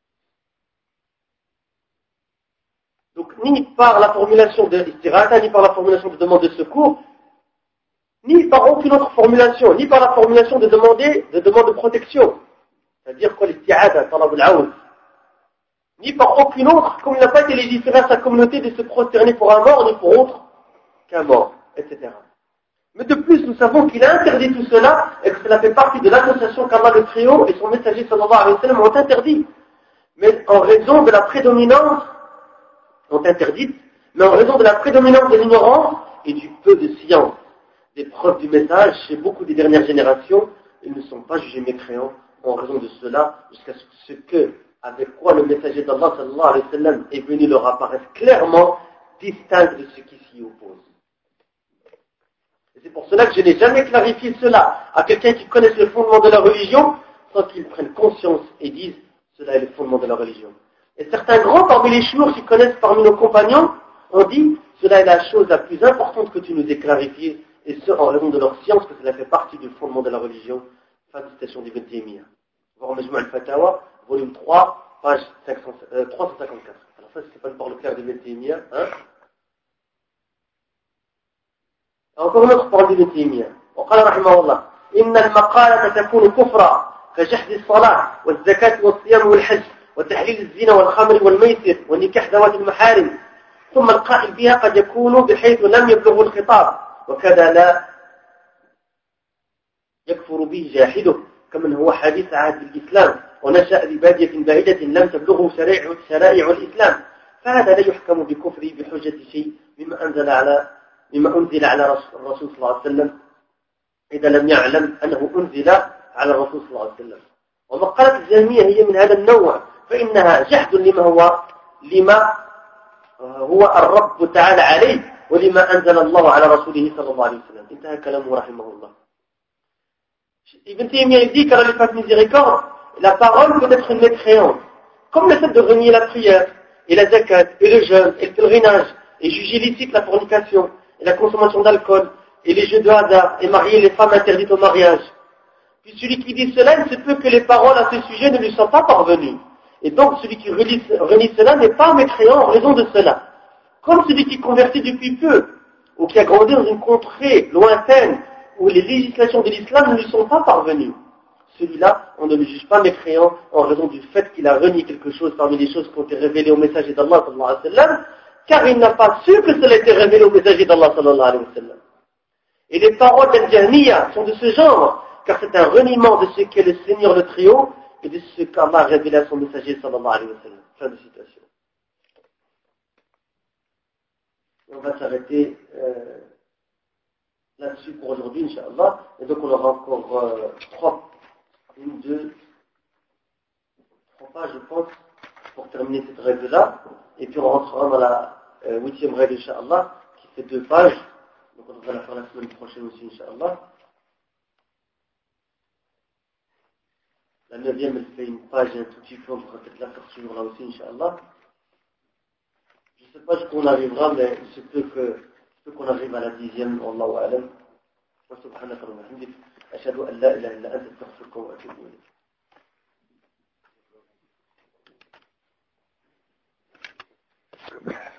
donc ni par la formulation de istighatha ni par la formulation de demande de secours ni par aucune autre formulation, ni par la formulation de demander, de demande de protection, c'est-à-dire quoi l'isti'ada, talab al-aoun, ni par aucune autre, comme il n'a pas été légiféré à sa communauté de se prosterner pour un mort, ni pour autre qu'un mort, et cetera. Mais de plus, nous savons qu'il a interdit tout cela, et que cela fait partie de l'association qu'Allah le Très-Haut et son messager sallallahu alayhi wa sallam ont interdit. Mais en raison de la prédominance, ont interdit, mais en raison de la prédominance de l'ignorance et du peu de science. Des preuves du message chez beaucoup des dernières générations, ils ne sont pas jugés mécréants en raison de cela, jusqu'à ce que, avec quoi le messager d'Allah sallallahu alayhi wa sallam est venu leur apparaître clairement distinct de ce qui s'y oppose. Et c'est pour cela que je n'ai jamais clarifié cela à quelqu'un qui connaisse le fondement de la religion sans qu'il prenne conscience et dise cela est le fondement de la religion. Et certains grands parmi les chouurs qui connaissent parmi nos compagnons ont dit cela est la chose la plus importante que tu nous aies clarifiée et ce en raison de leur science que cela fait partie du fondement de la religion. Fin de citation d'Ibn Taymiyyah. Voir Majmou' al-Fatawa, volume trois, page cinq cents, euh, trois cent cinquante-quatre. Alors ça, c'est pas le parole clair d'Ibn Taymiyyah, hein. Encore une autre parole d'Ibn Taymiyyah. وقال رحمه الله إن المقالة تكون كفرا كجحد الصلاة والزكاة والصيام والحج وتحليل الزنا والخمر والميسر والنكاح ذوات المحارم ثم القائل بها قد يكون بحيث لم يبلغ الخطاب وكذا لا يكفر به جاحده كمن هو حديث عهد الإسلام ونشأ ببادية بعيدة لم تبلغه شرائع, شرائع الإسلام فهذا لا يحكم بكفره بحجة شيء مما أنزل على مما أنزل على الرسول صلى الله عليه وسلم إذا لم يعلم أنه أنزل على الرسول صلى الله عليه وسلم. ومقالة الجهمية هي من هذا النوع فإنها جحد لما هو لما هو الرب تعالى عليه ولما أنزل الله على رسوله صلى الله عليه وسلم. انتهى كلامه رحمه الله. Ibn Taymiyyah dit qu'à la fasse miséricorde, la parole peut être une mécréante, comme le fait de renier la prière, et la zakat, et le jeûne, et le pèlerinage, et juger licite la fornication, et la consommation d'alcool, et les jeux de hasard, et marier les femmes interdites au mariage. Puis celui qui dit cela, il se peut que les paroles à ce sujet ne lui sont pas parvenues. Et donc celui qui renie, renie cela n'est pas mécréant en raison de cela. Comme celui qui convertit depuis peu, ou qui a grandi dans une contrée lointaine, où les législations de l'islam ne lui sont pas parvenues. Celui-là, on ne le juge pas mécréant en raison du fait qu'il a renié quelque chose parmi les choses qui ont été révélées au messager d'Allah sallallahu alayhi wa sallam, car il n'a pas su que cela a été révélé au messager d'Allah sallallahu alayhi wa sallam. Et les paroles d'Al-Jahmiya sont de ce genre, car c'est un reniement de ce qu'est le Seigneur le Très-Haut et de ce qu'Allah a révélé à son messager sallallahu alayhi wa sallam. Fin de citation. On va s'arrêter euh, là-dessus pour aujourd'hui, Inch'Allah. Et donc on aura encore euh, trois, une, deux, trois pages, je pense, pour terminer cette règle-là. Et puis on rentrera dans la euh, huitième règle, Inch'Allah, qui fait deux pages. Donc on va la faire la semaine prochaine aussi, Inch'Allah. La neuvième, elle fait une page un tout petit peu, on pourra peut-être la faire ce jour-là aussi, Inch'Allah. Je ne sais pas jusqu'où on arrivera, mais il se peut que il se peut qu'on arrive à la dixième, Wallahu a'lam. Wa subhanaka wa bihamdik, ashhadu an la ilaha illa anta astaghfiruka wa atubu ilayk.